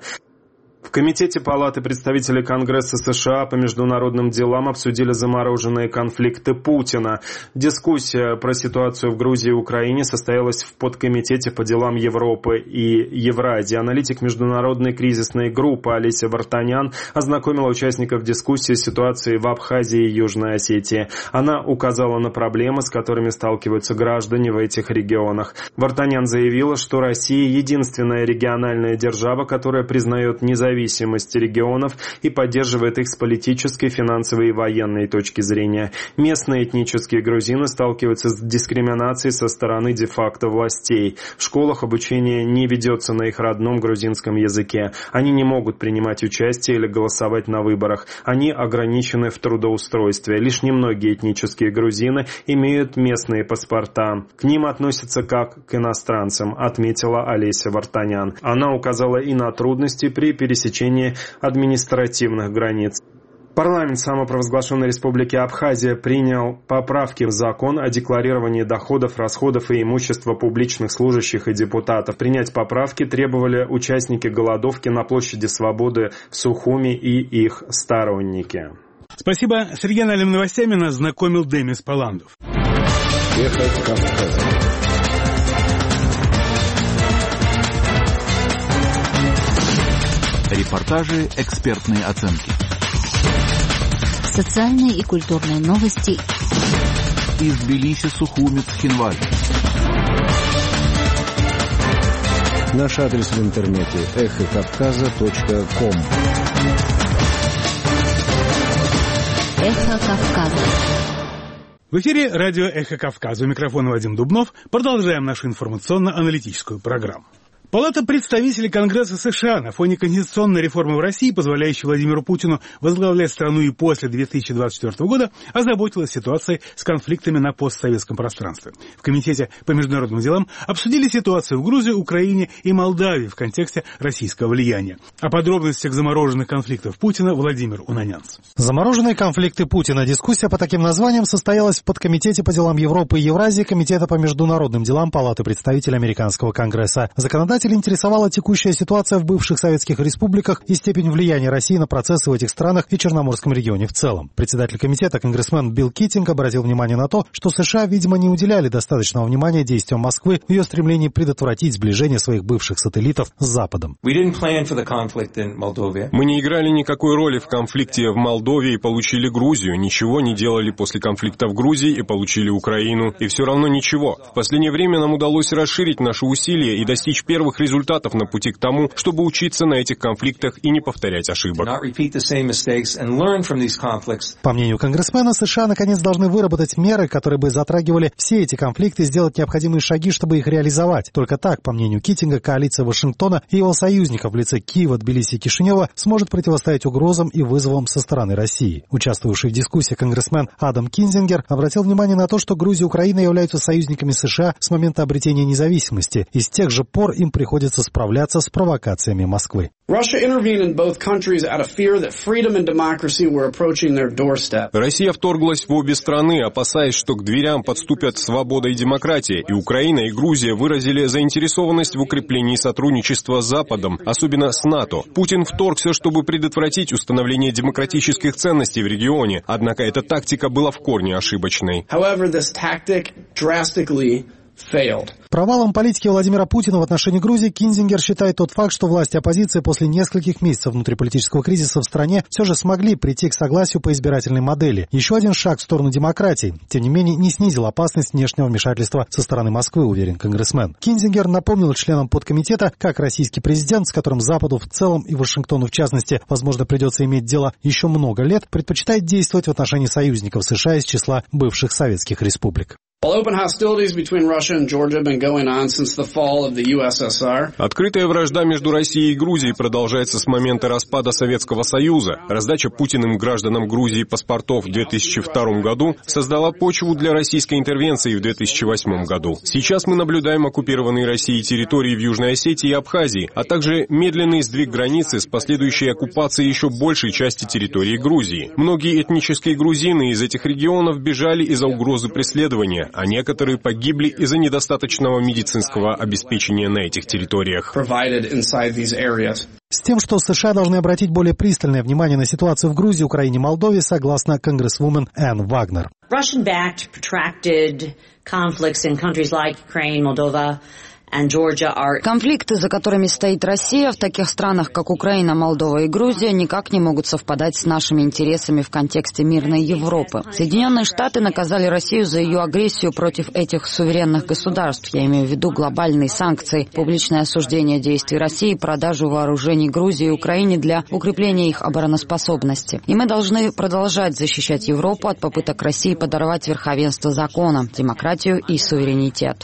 В Комитете Палаты представителей Конгресса США по международным делам обсудили замороженные конфликты Путина. Дискуссия про ситуацию в Грузии и Украине состоялась в подкомитете по делам Европы и Евразии. Аналитик международной кризисной группы Олеся Вартанян ознакомила участников дискуссии с ситуацией в Абхазии и Южной Осетии. Она указала на проблемы, с которыми сталкиваются граждане в этих регионах. Вартанян заявила, что Россия единственная региональная держава, которая признает независимость регионов и поддерживает их с политической, финансовой и военной точки зрения. Местные этнические грузины сталкиваются с дискриминацией со стороны де-факто властей. В школах обучение не ведется на их родном грузинском языке. Они не могут принимать участие или голосовать на выборах. Они ограничены в трудоустройстве. Лишь немногие этнические грузины имеют местные паспорта. К ним относятся как к иностранцам, отметила Олеся Вартанян. Она указала и на трудности при пересечении административных границ. Парламент самопровозглашенной республики Абхазия принял поправки в закон о декларировании доходов, расходов и имущества публичных служащих и депутатов. Принять поправки требовали участники голодовки на площади Свободы в Сухуми и их сторонники. Спасибо. С региональными новостями нас знакомил Демис Паландов. Эхо Кавказа. Репортажи, экспертные оценки. Социальные и культурные новости. Из Тбилиси, Сухуми, Цхинваль. Наш адрес в интернете эхокавказа.ком. Эхо Кавказа. В эфире радио «Эхо Кавказа». У микрофона Вадим Дубнов. Продолжаем нашу информационно-аналитическую программу. Палата представителей Конгресса США на фоне конституционной реформы в России, позволяющей Владимиру Путину возглавлять страну и после 2024 года, озаботилась ситуацией с конфликтами на постсоветском пространстве. В Комитете по международным делам обсудили ситуацию в Грузии, Украине и Молдавии в контексте российского влияния. О подробностях замороженных конфликтов Путина Владимир Унанянц. Замороженные конфликты Путина. Дискуссия по таким названиям состоялась в подкомитете по делам Европы и Евразии Комитета по международным делам Палаты представителей Американского Конгресса. Законодатель интересовала текущая ситуация в бывших советских республиках и степень влияния России на процессы в этих странах и Черноморском регионе в целом. Председатель комитета, конгрессмен Билл Китинг, обратил внимание на то, что США, видимо, не уделяли достаточного внимания действиям Москвы в ее стремлении предотвратить сближение своих бывших сателлитов с Западом. Мы не играли никакой роли в конфликте в Молдове и получили Грузию, ничего не делали после конфликта в Грузии и получили Украину, и все равно ничего. В последнее время нам удалось расширить наши усилия и достичь первых новых результатов на пути к тому, чтобы учиться на этих конфликтах и не повторять ошибок. По мнению конгрессмена, США наконец должны выработать меры, которые бы затрагивали все эти конфликты и сделать необходимые шаги, чтобы их реализовать. Только так, по мнению Киттинга, коалиция Вашингтона и его союзников в лице Киева, Тбилиси и Кишинева сможет противостоять угрозам и вызовам со стороны России. Участвовавший в дискуссии конгрессмен Адам Кинзингер обратил внимание на то, что Грузия и Украина являются союзниками США с момента обретения независимости, и с тех же пор им приходится справляться с провокациями Москвы. Россия вторглась в обе страны, опасаясь, что к дверям подступят свобода и демократия, и Украина и Грузия выразили заинтересованность в укреплении сотрудничества с Западом, особенно с НАТО. Путин вторгся, чтобы предотвратить установление демократических ценностей в регионе, однако эта тактика была в корне ошибочной. Провалом политики Владимира Путина в отношении Грузии Кинзингер считает тот факт, что власти оппозиции после нескольких месяцев внутриполитического кризиса в стране все же смогли прийти к согласию по избирательной модели. Еще один шаг в сторону демократии. Тем не менее, не снизил опасность внешнего вмешательства со стороны Москвы, уверен конгрессмен. Кинзингер напомнил членам подкомитета, как российский президент, с которым Западу в целом и Вашингтону в частности, возможно, придется иметь дело еще много лет, предпочитает действовать в отношении союзников США из числа бывших советских республик. Открытая вражда между Россией и Грузией продолжается с момента распада Советского Союза. Раздача Путиным гражданам Грузии паспортов в 2002 году создала почву для российской интервенции в 2008 году. Сейчас мы наблюдаем оккупированные Россией территории в Южной Осетии и Абхазии, а также медленный сдвиг границы с последующей оккупацией еще большей части территории Грузии. Многие этнические грузины из этих регионов бежали из-за угрозы преследования, а некоторые погибли из-за недостаточного медицинского обеспечения на этих территориях. С тем, что США должны обратить более пристальное внимание на ситуацию в Грузии, Украине и Молдове, согласна конгрессвумен Энн Вагнер. Конфликты, за которыми стоит Россия, в таких странах, как Украина, Молдова и Грузия, никак не могут совпадать с нашими интересами в контексте мирной Европы. Соединенные Штаты наказали Россию за ее агрессию против этих суверенных государств. Я имею в виду глобальные санкции, публичное осуждение действий России, продажу вооружений Грузии и Украине для укрепления их обороноспособности. И мы должны продолжать защищать Европу от попыток России подорвать верховенство закона, демократию и суверенитет.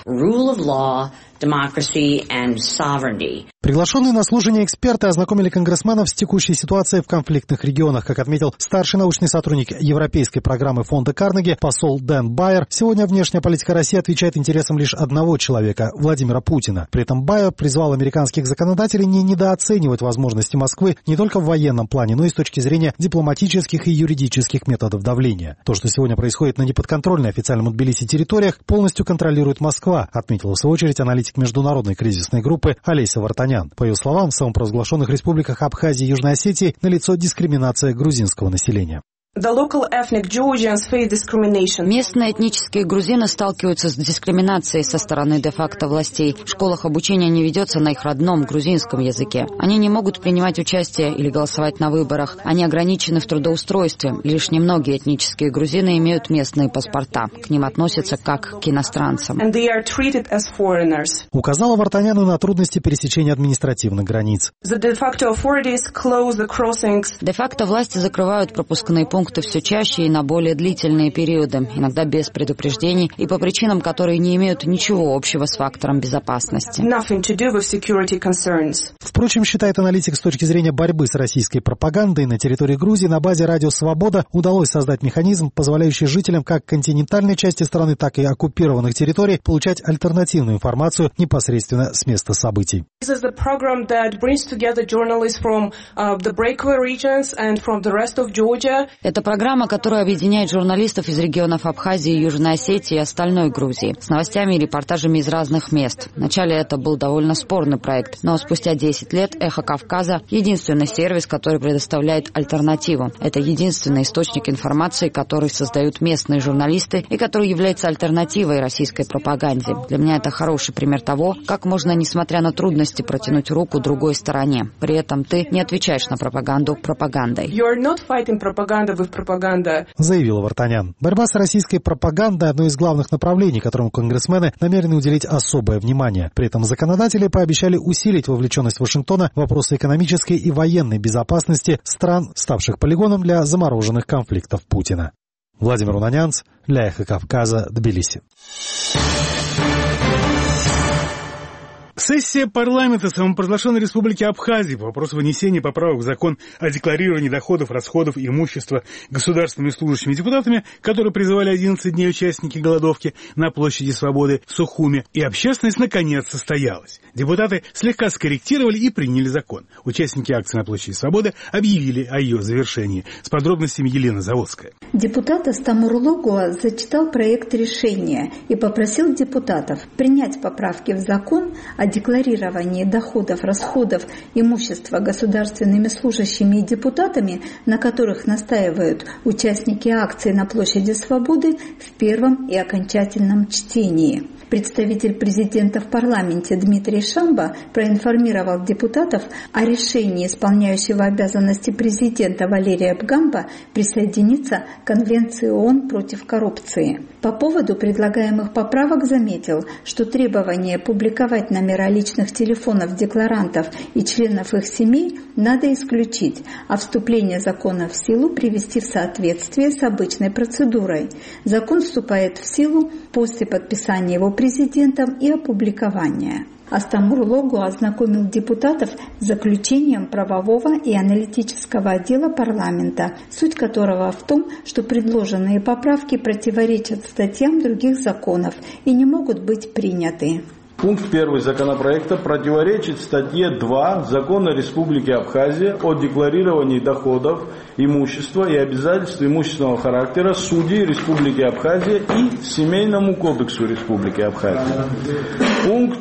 Приглашенные на слушание эксперты ознакомили конгрессменов с текущей ситуацией в конфликтных регионах. Как отметил старший научный сотрудник Европейской программы фонда Карнеги, посол Дэн Байер, сегодня внешняя политика России отвечает интересам лишь одного человека – Владимира Путина. При этом Байер призвал американских законодателей не недооценивать возможности Москвы не только в военном плане, но и с точки зрения дипломатических и юридических методов давления. То, что сегодня происходит на неподконтрольной официальному Тбилиси территориях, полностью контролирует Москва, отметила в свою очередь аналитик международной кризисной группы Олеся Вартанян. По ее словам, в самопровозглашенных республиках Абхазии и Южной Осетии налицо дискриминация грузинского населения. Местные этнические грузины сталкиваются с дискриминацией со стороны де-факто властей. В школах обучение не ведется на их родном грузинском языке. Они не могут принимать участие или голосовать на выборах. Они ограничены в трудоустройстве. Лишь немногие этнические грузины имеют местные паспорта. К ним относятся как к иностранцам. Указала Вартаняну на трудности пересечения административных границ. Де-факто власти закрывают пропускные пункты все чаще и на более длительные периоды, иногда без предупреждений и по причинам, которые не имеют ничего общего с фактором безопасности. Впрочем, считает аналитик, с точки зрения борьбы с российской пропагандой на территории Грузии на базе радио «Свобода» удалось создать механизм, позволяющий жителям как континентальной части страны, так и оккупированных территорий получать альтернативную информацию непосредственно с места событий. Это программа, которая объединяет журналистов из регионов Абхазии, Южной Осетии и остальной Грузии с новостями и репортажами из разных мест. Вначале это был довольно спорный проект, но спустя 10 лет «Эхо Кавказа» — единственный сервис, который предоставляет альтернативу. Это единственный источник информации, который создают местные журналисты и который является альтернативой российской пропаганде. Для меня это хороший пример того, как можно, несмотря на трудности, протянуть руку другой стороне. При этом ты не отвечаешь на пропаганду пропагандой. пропаганда, заявила Вартанян. Борьба с российской пропагандой – одно из главных направлений, которому конгрессмены намерены уделить особое внимание. При этом законодатели пообещали усилить вовлеченность Вашингтона в вопросы экономической и военной безопасности стран, ставших полигоном для замороженных конфликтов Путина. Владимир Унанянц, для Эхо Кавказа, Тбилиси. Сессия парламента самопровозглашенной Республики Абхазия по вопросу вынесения поправок в закон о декларировании доходов, расходов и имущества государственными служащими депутатами, которые призывали 11 дней участники голодовки на площади Свободы в Сухуми, и общественность наконец состоялась. Депутаты слегка скорректировали и приняли закон. Участники акции на площади Свободы объявили о ее завершении. С подробностями Елена Заводская. Депутат Астамур Логуа зачитал проект решения и попросил депутатов принять поправки в закон о декларировании доходов, расходов, имущества государственными служащими и депутатами, на которых настаивают участники акции на площади Свободы, в первом и окончательном чтении. Представитель президента в парламенте Дмитрий Шамба проинформировал депутатов о решении исполняющего обязанности президента Валерия Бгамба присоединиться к Конвенции ООН против коррупции. По поводу предлагаемых поправок заметил, что требование публиковать номера личных телефонов декларантов и членов их семей надо исключить, а вступление закона в силу привести в соответствие с обычной процедурой. Закон вступает в силу после подписания его президентом и опубликования. Астамур Логуа ознакомил депутатов с заключением правового и аналитического отдела парламента, суть которого в том, что предложенные поправки противоречат статьям других законов и не могут быть приняты. Пункт 1 законопроекта противоречит статье 2 Закона Республики Абхазия о декларировании доходов, имущества и обязательств имущественного характера судей Республики Абхазия и Семейному кодексу Республики Абхазия. Пункт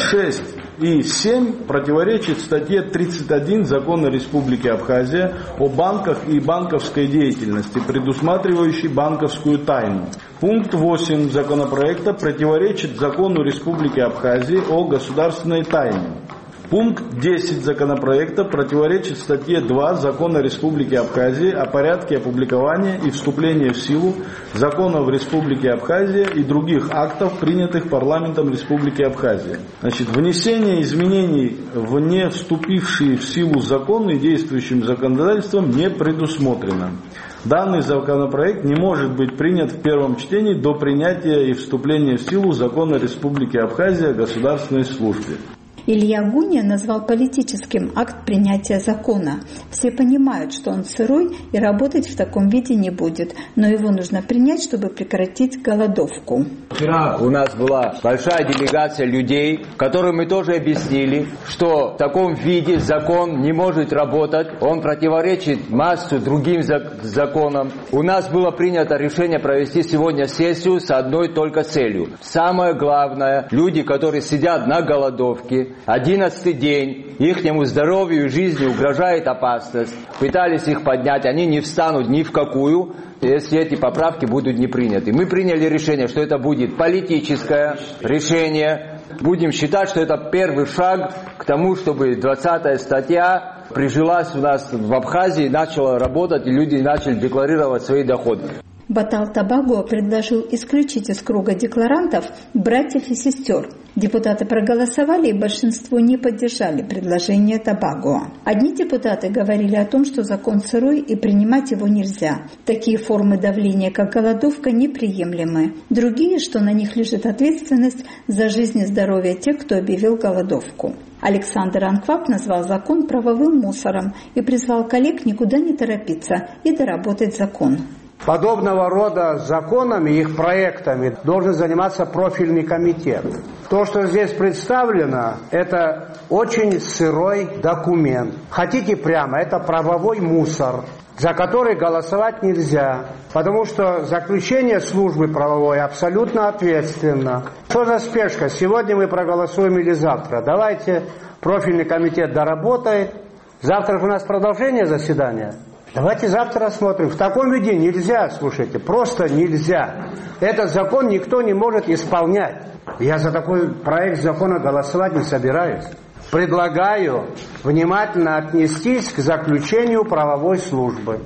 6 и 7 противоречит статье 31 Закона Республики Абхазия о банках и банковской деятельности, предусматривающей банковскую тайну. Пункт 8 законопроекта противоречит Закону Республики Абхазия о государственной тайне. Пункт 10 законопроекта противоречит статье 2 Закона Республики Абхазия о порядке опубликования и вступления в силу законов Республики Абхазия и других актов, принятых парламентом Республики Абхазия. Внесение изменений в не вступившие в силу законы действующим законодательством не предусмотрено. Данный законопроект не может быть принят в первом чтении до принятия и вступления в силу закона Республики Абхазия о государственной службе. Илья Гуня назвал политическим акт принятия закона. Все понимают, что он сырой и работать в таком виде не будет, но его нужно принять, чтобы прекратить голодовку. Вчера у нас была большая делегация людей, которым мы тоже объяснили, что в таком виде закон не может работать, он противоречит массу другим законам. У нас было принято решение провести сегодня сессию с одной только целью. Самое главное, люди, которые сидят на голодовке, 11-й день, ихнему здоровью и жизни угрожает опасность. Пытались их поднять, они не встанут ни в какую, если эти поправки будут не приняты. Мы приняли решение, что это будет политическое решение. Будем считать, что это первый шаг к тому, чтобы 20-я статья прижилась у нас в Абхазии, начала работать, и люди начали декларировать свои доходы. Батал Табаго предложил исключить из круга декларантов братьев и сестер. Депутаты проголосовали, и большинство не поддержали предложение Табаго. Одни депутаты говорили о том, что закон сырой и принимать его нельзя. Такие формы давления, как голодовка, неприемлемы. Другие, что на них лежит ответственность за жизнь и здоровье тех, кто объявил голодовку. Александр Анквап назвал закон правовым мусором и призвал коллег никуда не торопиться и доработать закон. Подобного рода законами, их проектами должен заниматься профильный комитет. То, что здесь представлено, это очень сырой документ. Хотите прямо, это правовой мусор, за который голосовать нельзя. Потому что заключение службы правовой абсолютно ответственно. Что за спешка? Сегодня мы проголосуем или завтра? Давайте профильный комитет доработает. Завтра же у нас продолжение заседания. Давайте завтра рассмотрим. В таком виде нельзя, слушайте, просто нельзя. Этот закон никто не может исполнять. Я за такой проект закона голосовать не собираюсь. Предлагаю внимательно отнестись к заключению правовой службы.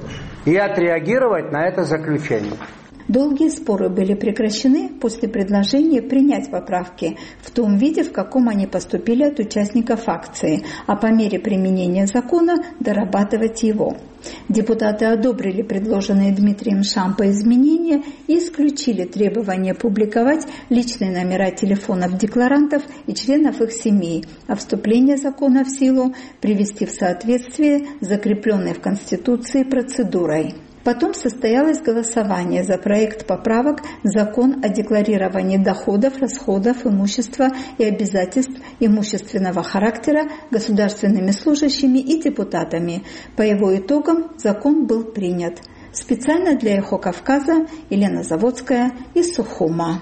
и отреагировать на это заключение. Долгие споры были прекращены после предложения принять поправки в том виде, в каком они поступили от участников акции, а по мере применения закона дорабатывать его. Депутаты одобрили предложенные Дмитрием Шампо изменения и исключили требование публиковать личные номера телефонов декларантов и членов их семей, а вступление закона в силу привести в соответствие с закрепленной в Конституции процедурой. Потом состоялось голосование за проект поправок в Закон о декларировании доходов, расходов, имущества и обязательств имущественного характера государственными служащими и депутатами. По его итогам закон был принят. Специально для «Эхо Кавказа» Елена Заводская из Сухума.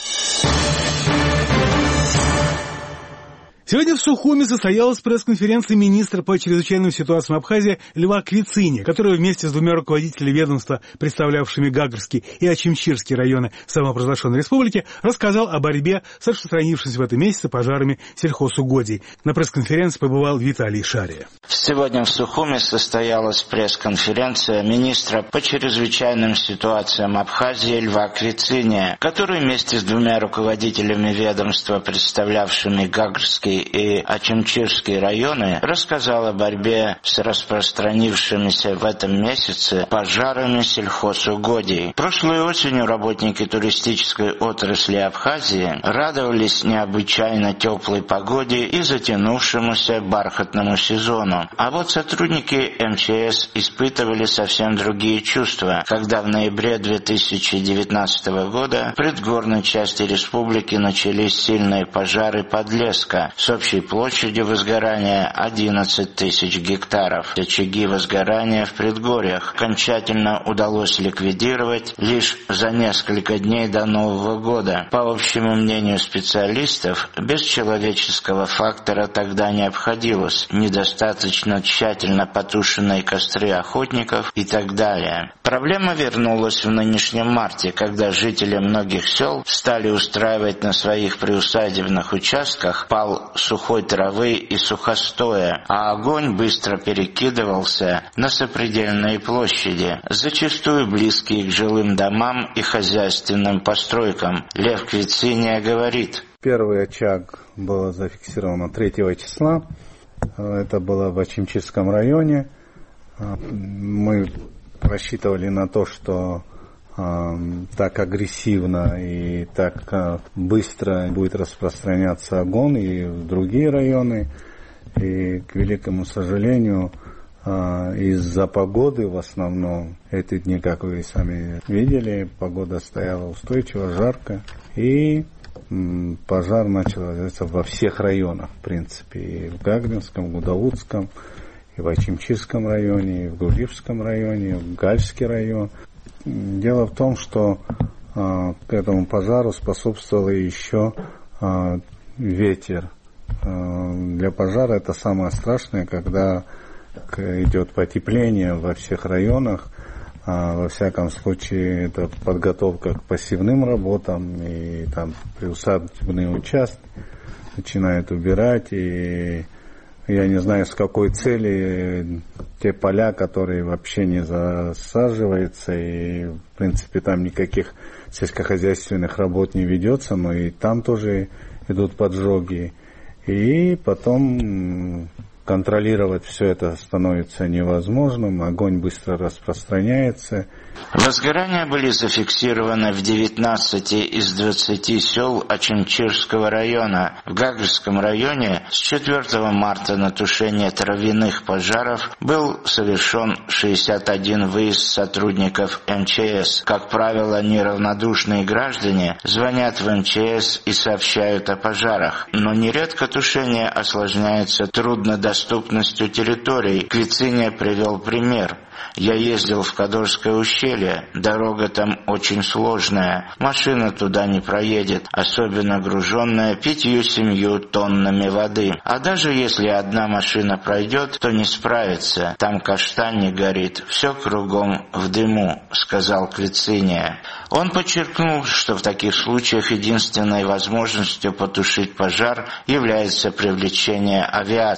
Сегодня в Сухуме состоялась пресс-конференция министра по чрезвычайным ситуациям Абхазии Льва Квицини, который вместе с двумя руководителями ведомства, представлявшими Гагарский и Ачимчирский районы самопровозглашенной республики, рассказал о борьбе с распространившимися в этом месяце пожарами сельхозугодий. На пресс-конференции побывал Виталий Шария. Сегодня в Сухуме состоялась пресс-конференция министра по чрезвычайным ситуациям Абхазии Льва Квицини, который вместе с двумя руководителями ведомства, представлявшими Гагарский и Ачимчирский районы, рассказал о борьбе с распространившимися в этом месяце пожарами сельхозугодий. Прошлой осенью работники туристической отрасли Абхазии радовались необычайно теплой погоде и затянувшемуся бархатному сезону. А вот сотрудники МЧС испытывали совсем другие чувства, когда в ноябре 2019 года в предгорной части республики начались сильные пожары подлеска с общей площадью возгорания 11 тысяч гектаров. Очаги возгорания в предгорьях окончательно удалось ликвидировать лишь за несколько дней до Нового года. По общему мнению специалистов, без человеческого фактора тогда не обходилось, недостаточно тщательно потушенные костры охотников и так далее. Проблема вернулась в нынешнем марте, когда жители многих сел стали устраивать на своих приусадебных участках пал сухой травы и сухостоя, а огонь быстро перекидывался на сопредельные площади, зачастую близкие к жилым домам и хозяйственным постройкам. Лев Квицини говорит: Первый очаг был зафиксирован 3 числа. Это было в Ачимчирском районе. Мы рассчитывали на то, что так агрессивно и так быстро будет распространяться огонь и в другие районы. И, к великому сожалению, из-за погоды в основном, эти дни, как вы сами видели, погода стояла устойчиво, жарко. И пожар начал развиваться во всех районах, в принципе. И в Гагаринском, в Гудаутском, и в Ачимчирском районе, и в Гуливском районе, и в Гальский район. Дело в том, что к этому пожару способствовал еще ветер. Для пожара это самое страшное, когда идет потепление во всех районах. Во всяком случае, это подготовка к пассивным работам, и там приусадебные участки начинают убирать, и я не знаю, с какой цели те поля, которые вообще не засаживаются, и в принципе там никаких сельскохозяйственных работ не ведется, но и там тоже идут поджоги, и потом контролировать все это становится невозможным, огонь быстро распространяется. Возгорания были зафиксированы в 19 из 20 сел Ачимчирского района. В Гагарском районе с 4 марта на тушение травяных пожаров был совершен 61 выезд сотрудников МЧС. Как правило, неравнодушные граждане звонят в МЧС и сообщают о пожарах, но нередко тушение осложняется труднодоступностью территорий. Квицини привел пример. Я ездил в Кадорское ущелье, дорога там очень сложная, машина туда не проедет, особенно груженная 5-7 тоннами воды. А даже если одна машина пройдет, то не справится, там каштанник горит, все кругом в дыму, сказал Квицини. Он подчеркнул, что в таких случаях единственной возможностью потушить пожар является привлечение авиации.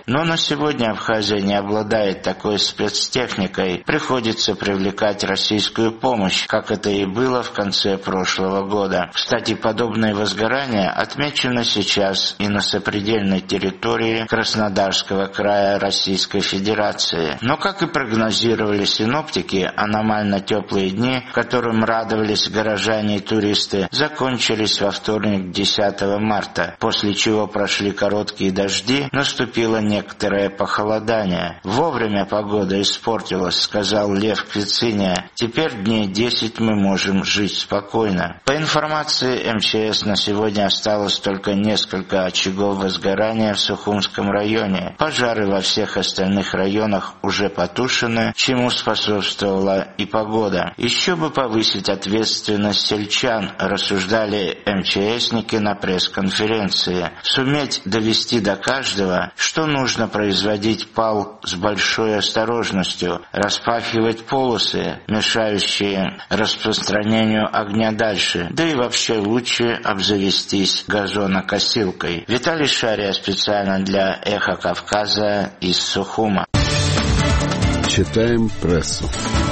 Но на сегодня Абхазия не обладает такой спецтехникой. Приходится привлекать российскую помощь, как это и было в конце прошлого года. Кстати, подобные возгорания отмечены сейчас и на сопредельной территории Краснодарского края Российской Федерации. Но, как и прогнозировали синоптики, аномально теплые дни, которым радовались горожане и туристы, закончились во вторник 10 марта, после чего прошли короткие дожди, наступило некоторое похолодание. Вовремя погода испортилась, сказал Лев Квициния. Теперь дней 10 мы можем жить спокойно. По информации МЧС, на сегодня осталось только несколько очагов возгорания в Сухумском районе. Пожары во всех остальных районах уже потушены, чему способствовала и погода. Еще бы повысить ответственность сельчан, рассуждали МЧСники на пресс-конференции. Суметь довести до каждого, что нужно производить пал с большой осторожностью, распахивать полосы, мешающие распространению огня дальше, да и вообще лучше обзавестись газонокосилкой. Виталий Шария специально для «Эхо Кавказа» из Сухума. Читаем прессу.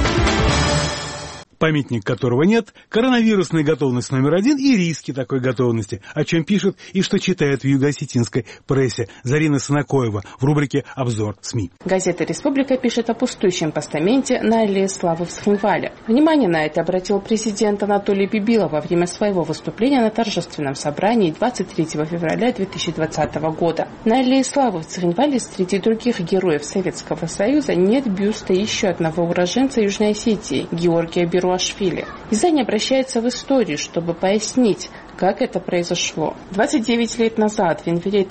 Памятник которого нет, коронавирусная готовность номер 1 и риски такой готовности, о чем пишет и что читает в юго-осетинской прессе Зарина Санакоева в рубрике «Обзор СМИ». Газета «Республика» пишет о пустующем постаменте на Аллее Славы в Схинвале. Внимание на это обратил президент Анатолий Бибилов во время своего выступления на торжественном собрании 23 февраля 2020 года. На Аллее Славы в Схинвале среди других героев Советского Союза нет бюста еще одного уроженца Южной Осетии Георгия Беруашвили. Издание обращается в историю, чтобы пояснить, как это произошло. 29 лет назад, в январе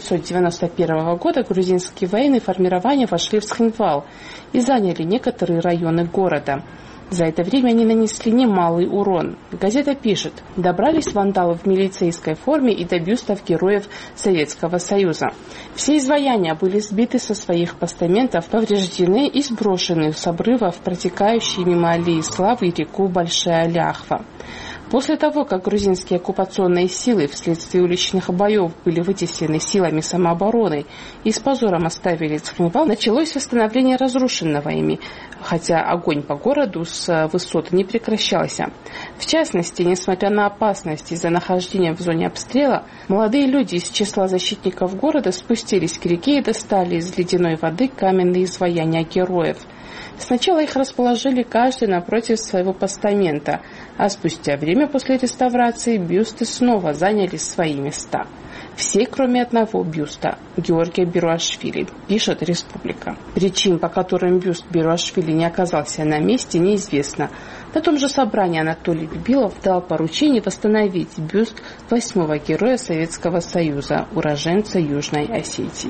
1991 года, грузинские военные формирования вошли в Схинвал и заняли некоторые районы города. За это время они нанесли немалый урон. Газета пишет: добрались вандалы в милицейской форме и до бюстов героев Советского Союза. Все изваяния были сбиты со своих постаментов, повреждены и сброшены с обрывов, протекающие мимо Аллеи Славы и реку Большая Ляхва. После того, как грузинские оккупационные силы вследствие уличных боев были вытеснены силами самообороны и с позором оставили Схинвал, началось восстановление разрушенного ими, хотя огонь по городу с высот не прекращался. В частности, несмотря на опасность из-за нахождения в зоне обстрела, молодые люди из числа защитников города спустились к реке и достали из ледяной воды каменные изваяния героев. Сначала их расположили каждый напротив своего постамента, а спустя время после реставрации бюсты снова заняли свои места. Все, кроме одного бюста, Георгия Беруашвили, пишет «Республика». Причин, по которым бюст Беруашвили не оказался на месте, неизвестно. На том же собрании Анатолий Бибилов дал поручение восстановить бюст 8-го героя Советского Союза, уроженца Южной Осетии.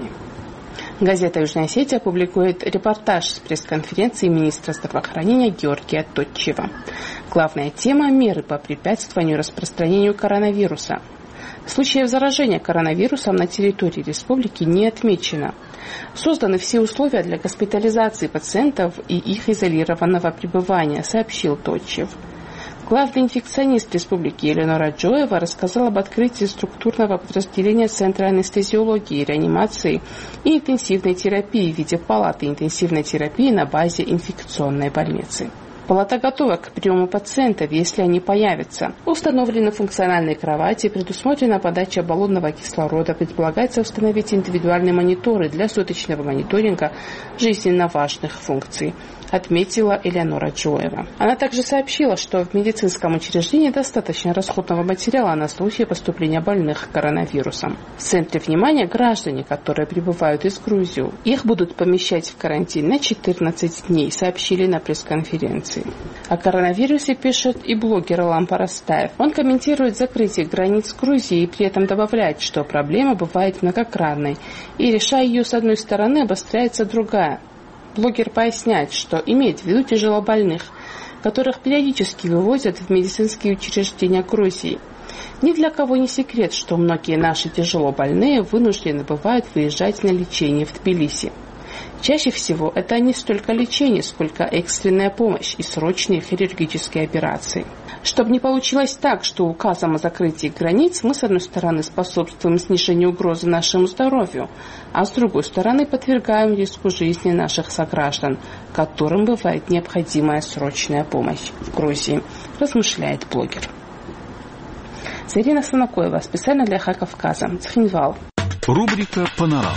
Газета «Южная Осетия» публикует репортаж с пресс-конференции министра здравоохранения Георгия Тотчева. Главная тема – меры по препятствованию распространению коронавируса. Случаев заражения коронавирусом на территории республики не отмечено. Созданы все условия для госпитализации пациентов и их изолированного пребывания, сообщил Тотчев. Главный инфекционист республики Элеонора Джоева рассказала об открытии структурного подразделения Центра анестезиологии, реанимации и интенсивной терапии в виде палаты интенсивной терапии на базе инфекционной больницы. Палата готова к приему пациентов, если они появятся. Установлены функциональные кровати, предусмотрена подача баллонного кислорода, предполагается установить индивидуальные мониторы для суточного мониторинга жизненно важных функций, отметила Элеонора Джоева. Она также сообщила, что в медицинском учреждении достаточно расходного материала на случай поступления больных коронавирусом. В центре внимания граждане, которые прибывают из Грузии. Их будут помещать в карантин на 14 дней, сообщили на пресс-конференции. О коронавирусе пишет и блогер Илам Парастаев. Он комментирует закрытие границ Грузии и при этом добавляет, что проблема бывает многократной, и решая ее с одной стороны, обостряется другая. Блогер поясняет, что имеет в виду тяжелобольных, которых периодически вывозят в медицинские учреждения Грузии. Ни для кого не секрет, что многие наши тяжелобольные вынуждены бывают выезжать на лечение в Тбилиси. Чаще всего это не столько лечение, сколько экстренная помощь и срочные хирургические операции. Чтобы не получилось так, что указом о закрытии границ мы, с одной стороны, способствуем снижению угрозы нашему здоровью, а с другой стороны, подвергаем риску жизни наших сограждан, которым бывает необходимая срочная помощь в Грузии, размышляет блогер. Зарина Санакоева, специально для «Эхо Кавказа», Цхинвал. Рубрика «Панорама».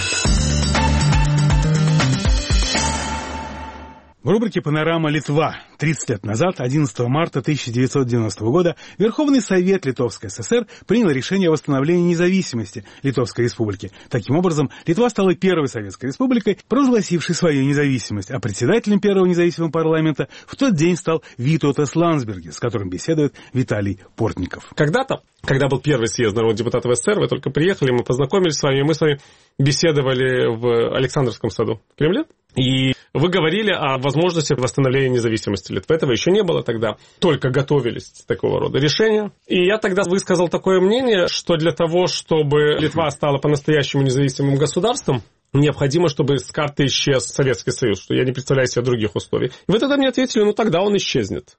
В рубрике «Панорама. Литва». 30 лет назад, 11 марта 1990 года, Верховный Совет Литовской ССР принял решение о восстановлении независимости Литовской Республики. Таким образом, Литва стала первой советской республикой, провозгласившей свою независимость, а председателем первого независимого парламента в тот день стал Витаутас Ландсбергис, с которым беседует Виталий Портников. Когда-то, когда был первый съезд народных депутатов СССР, вы только приехали, мы познакомились с вами, мы с вами беседовали в Александровском саду в Кремле. И вы говорили о возможности восстановления независимости Литвы. Этого еще не было тогда. Только готовились такого рода решения. И я тогда высказал такое мнение, что для того, чтобы Литва стала по-настоящему независимым государством, необходимо, чтобы с карты исчез Советский Союз, что я не представляю себе других условий. И вы тогда мне ответили, тогда он исчезнет.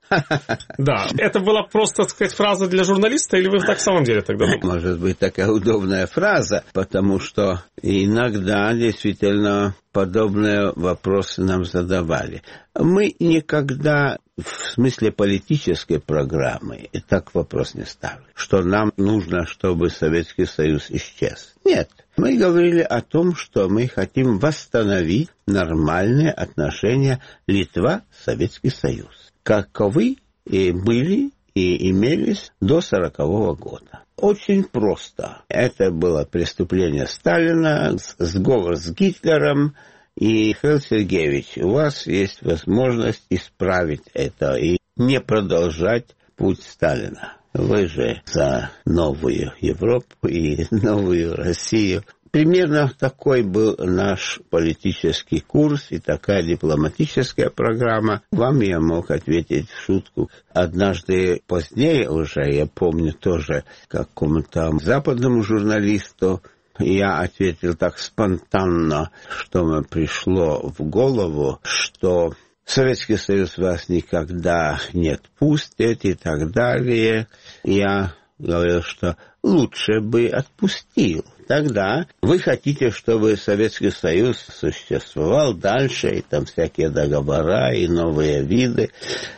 Да. Это была просто, так сказать, фраза для журналиста, или вы так в самом деле тогда думали? Может быть, такая удобная фраза, потому что иногда действительно подобные вопросы нам задавали. Мы никогда в смысле политической программы так вопрос не ставили, что нам нужно, чтобы Советский Союз исчез. Нет. Мы говорили о том, что мы хотим восстановить нормальные отношения Литва-Советский Союз, каковы и были и имелись до 1940 года. Очень просто. Это было преступление Сталина, сговор с Гитлером. И, Михаил Сергеевич, у вас есть возможность исправить это и не продолжать путь Сталина. Вы же за новую Европу и новую Россию. Примерно такой был наш политический курс и такая дипломатическая программа. Вам я мог ответить в шутку. Однажды позднее уже, я помню тоже какому-то западному журналисту, я ответил так спонтанно, что мне пришло в голову, что Советский Союз вас никогда не отпустит и так далее. Я говорил, что лучше бы отпустил. Тогда вы хотите, чтобы Советский Союз существовал дальше, и там всякие договора, и новые виды.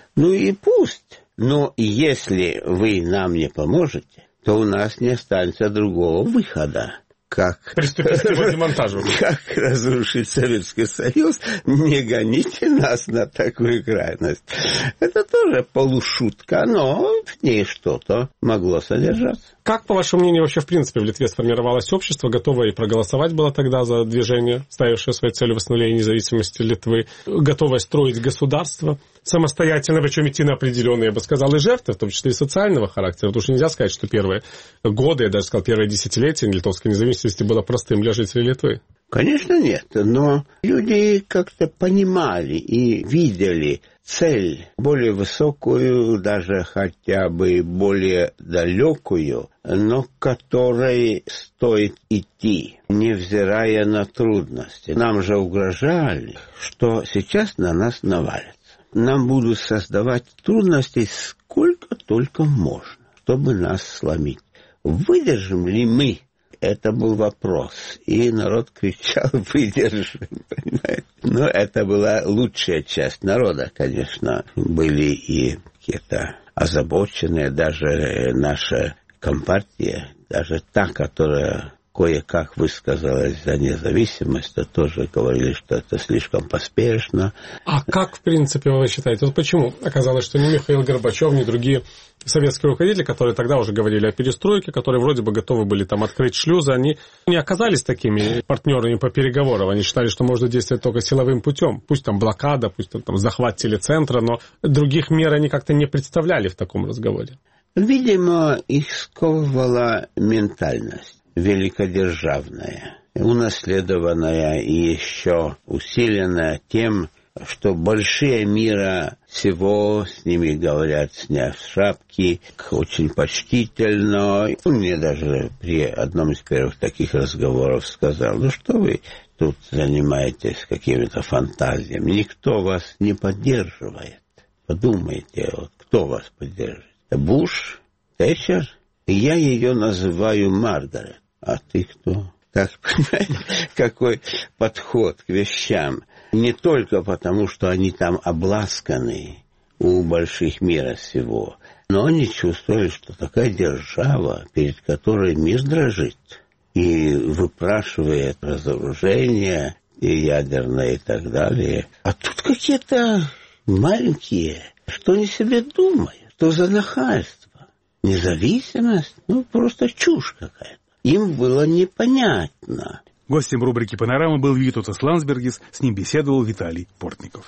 И пусть. Но если вы нам не поможете, то у нас не останется другого выхода. Как приступить к его демонтажу. Как разрушить Советский Союз, не гоните нас на такую крайность. Это тоже полушутка, но в ней что-то могло содержаться. Как, по вашему мнению, вообще в принципе в Литве сформировалось общество, готовое и проголосовать было тогда за движение, ставившее своей целью восстановление независимости Литвы, готовое строить государство самостоятельно, причем идти на определенные, я бы сказал, и жертвы, в том числе и социального характера. Потому что нельзя сказать, что первые годы, я даже сказал, первые десятилетия литовской независимости было простым для жителей Литвы. Конечно, нет, но люди как-то понимали и видели цель более высокую, даже хотя бы более далекую, но к которой стоит идти, невзирая на трудности. Нам же угрожали, что сейчас на нас навалятся. Нам будут создавать трудностей сколько только можно, чтобы нас сломить. Выдержим ли мы? Это был вопрос. И народ кричал: выдержим, понимаете? Но это была лучшая часть народа, конечно. Были и какие-то озабоченные, даже наша компартия, даже та, которая кое-как высказалась за независимость, то тоже говорили, что это слишком поспешно. А как, в принципе, вы считаете? Вот почему оказалось, что ни Михаил Горбачев, ни другие советские руководители, которые тогда уже говорили о перестройке, которые вроде бы готовы были там открыть шлюзы, они не оказались такими партнерами по переговорам. Они считали, что можно действовать только силовым путем. Пусть там блокада, пусть там захват телецентра, но других мер они как-то не представляли в таком разговоре. Видимо, их сковывала ментальность великодержавная, унаследованная и еще усиленная тем, что большие мира всего с ними говорят, сняв шапки, очень почтительно. Он мне даже при одном из первых таких разговоров сказал: ну что вы тут занимаетесь какими-то фантазиями, никто вас не поддерживает. Подумайте, вот, кто вас поддерживает? Буш, Тэтчер? Я ее называю Маргарет. А ты кто? Так, понимаете, какой подход к вещам. Не только потому, что они там обласканы у больших мира всего, но они чувствовали, что такая держава, перед которой мир дрожит и выпрашивает разоружение и ядерное и так далее. А тут какие-то маленькие, что они себе думают, что за нахальство, независимость, ну просто чушь какая-то. Им было непонятно. Гостем рубрики «Панорама» был Витутас Ландсбергис, с ним беседовал Виталий Портников.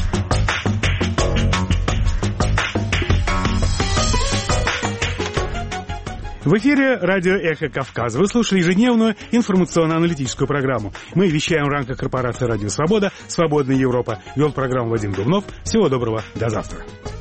В эфире радио «Эхо Кавказа». Вы слушали ежедневную информационно-аналитическую программу. Мы вещаем в рамках корпорации «Радио Свобода», «Свободная Европа». Вел программу Вадим Дубнов. Всего доброго. До завтра.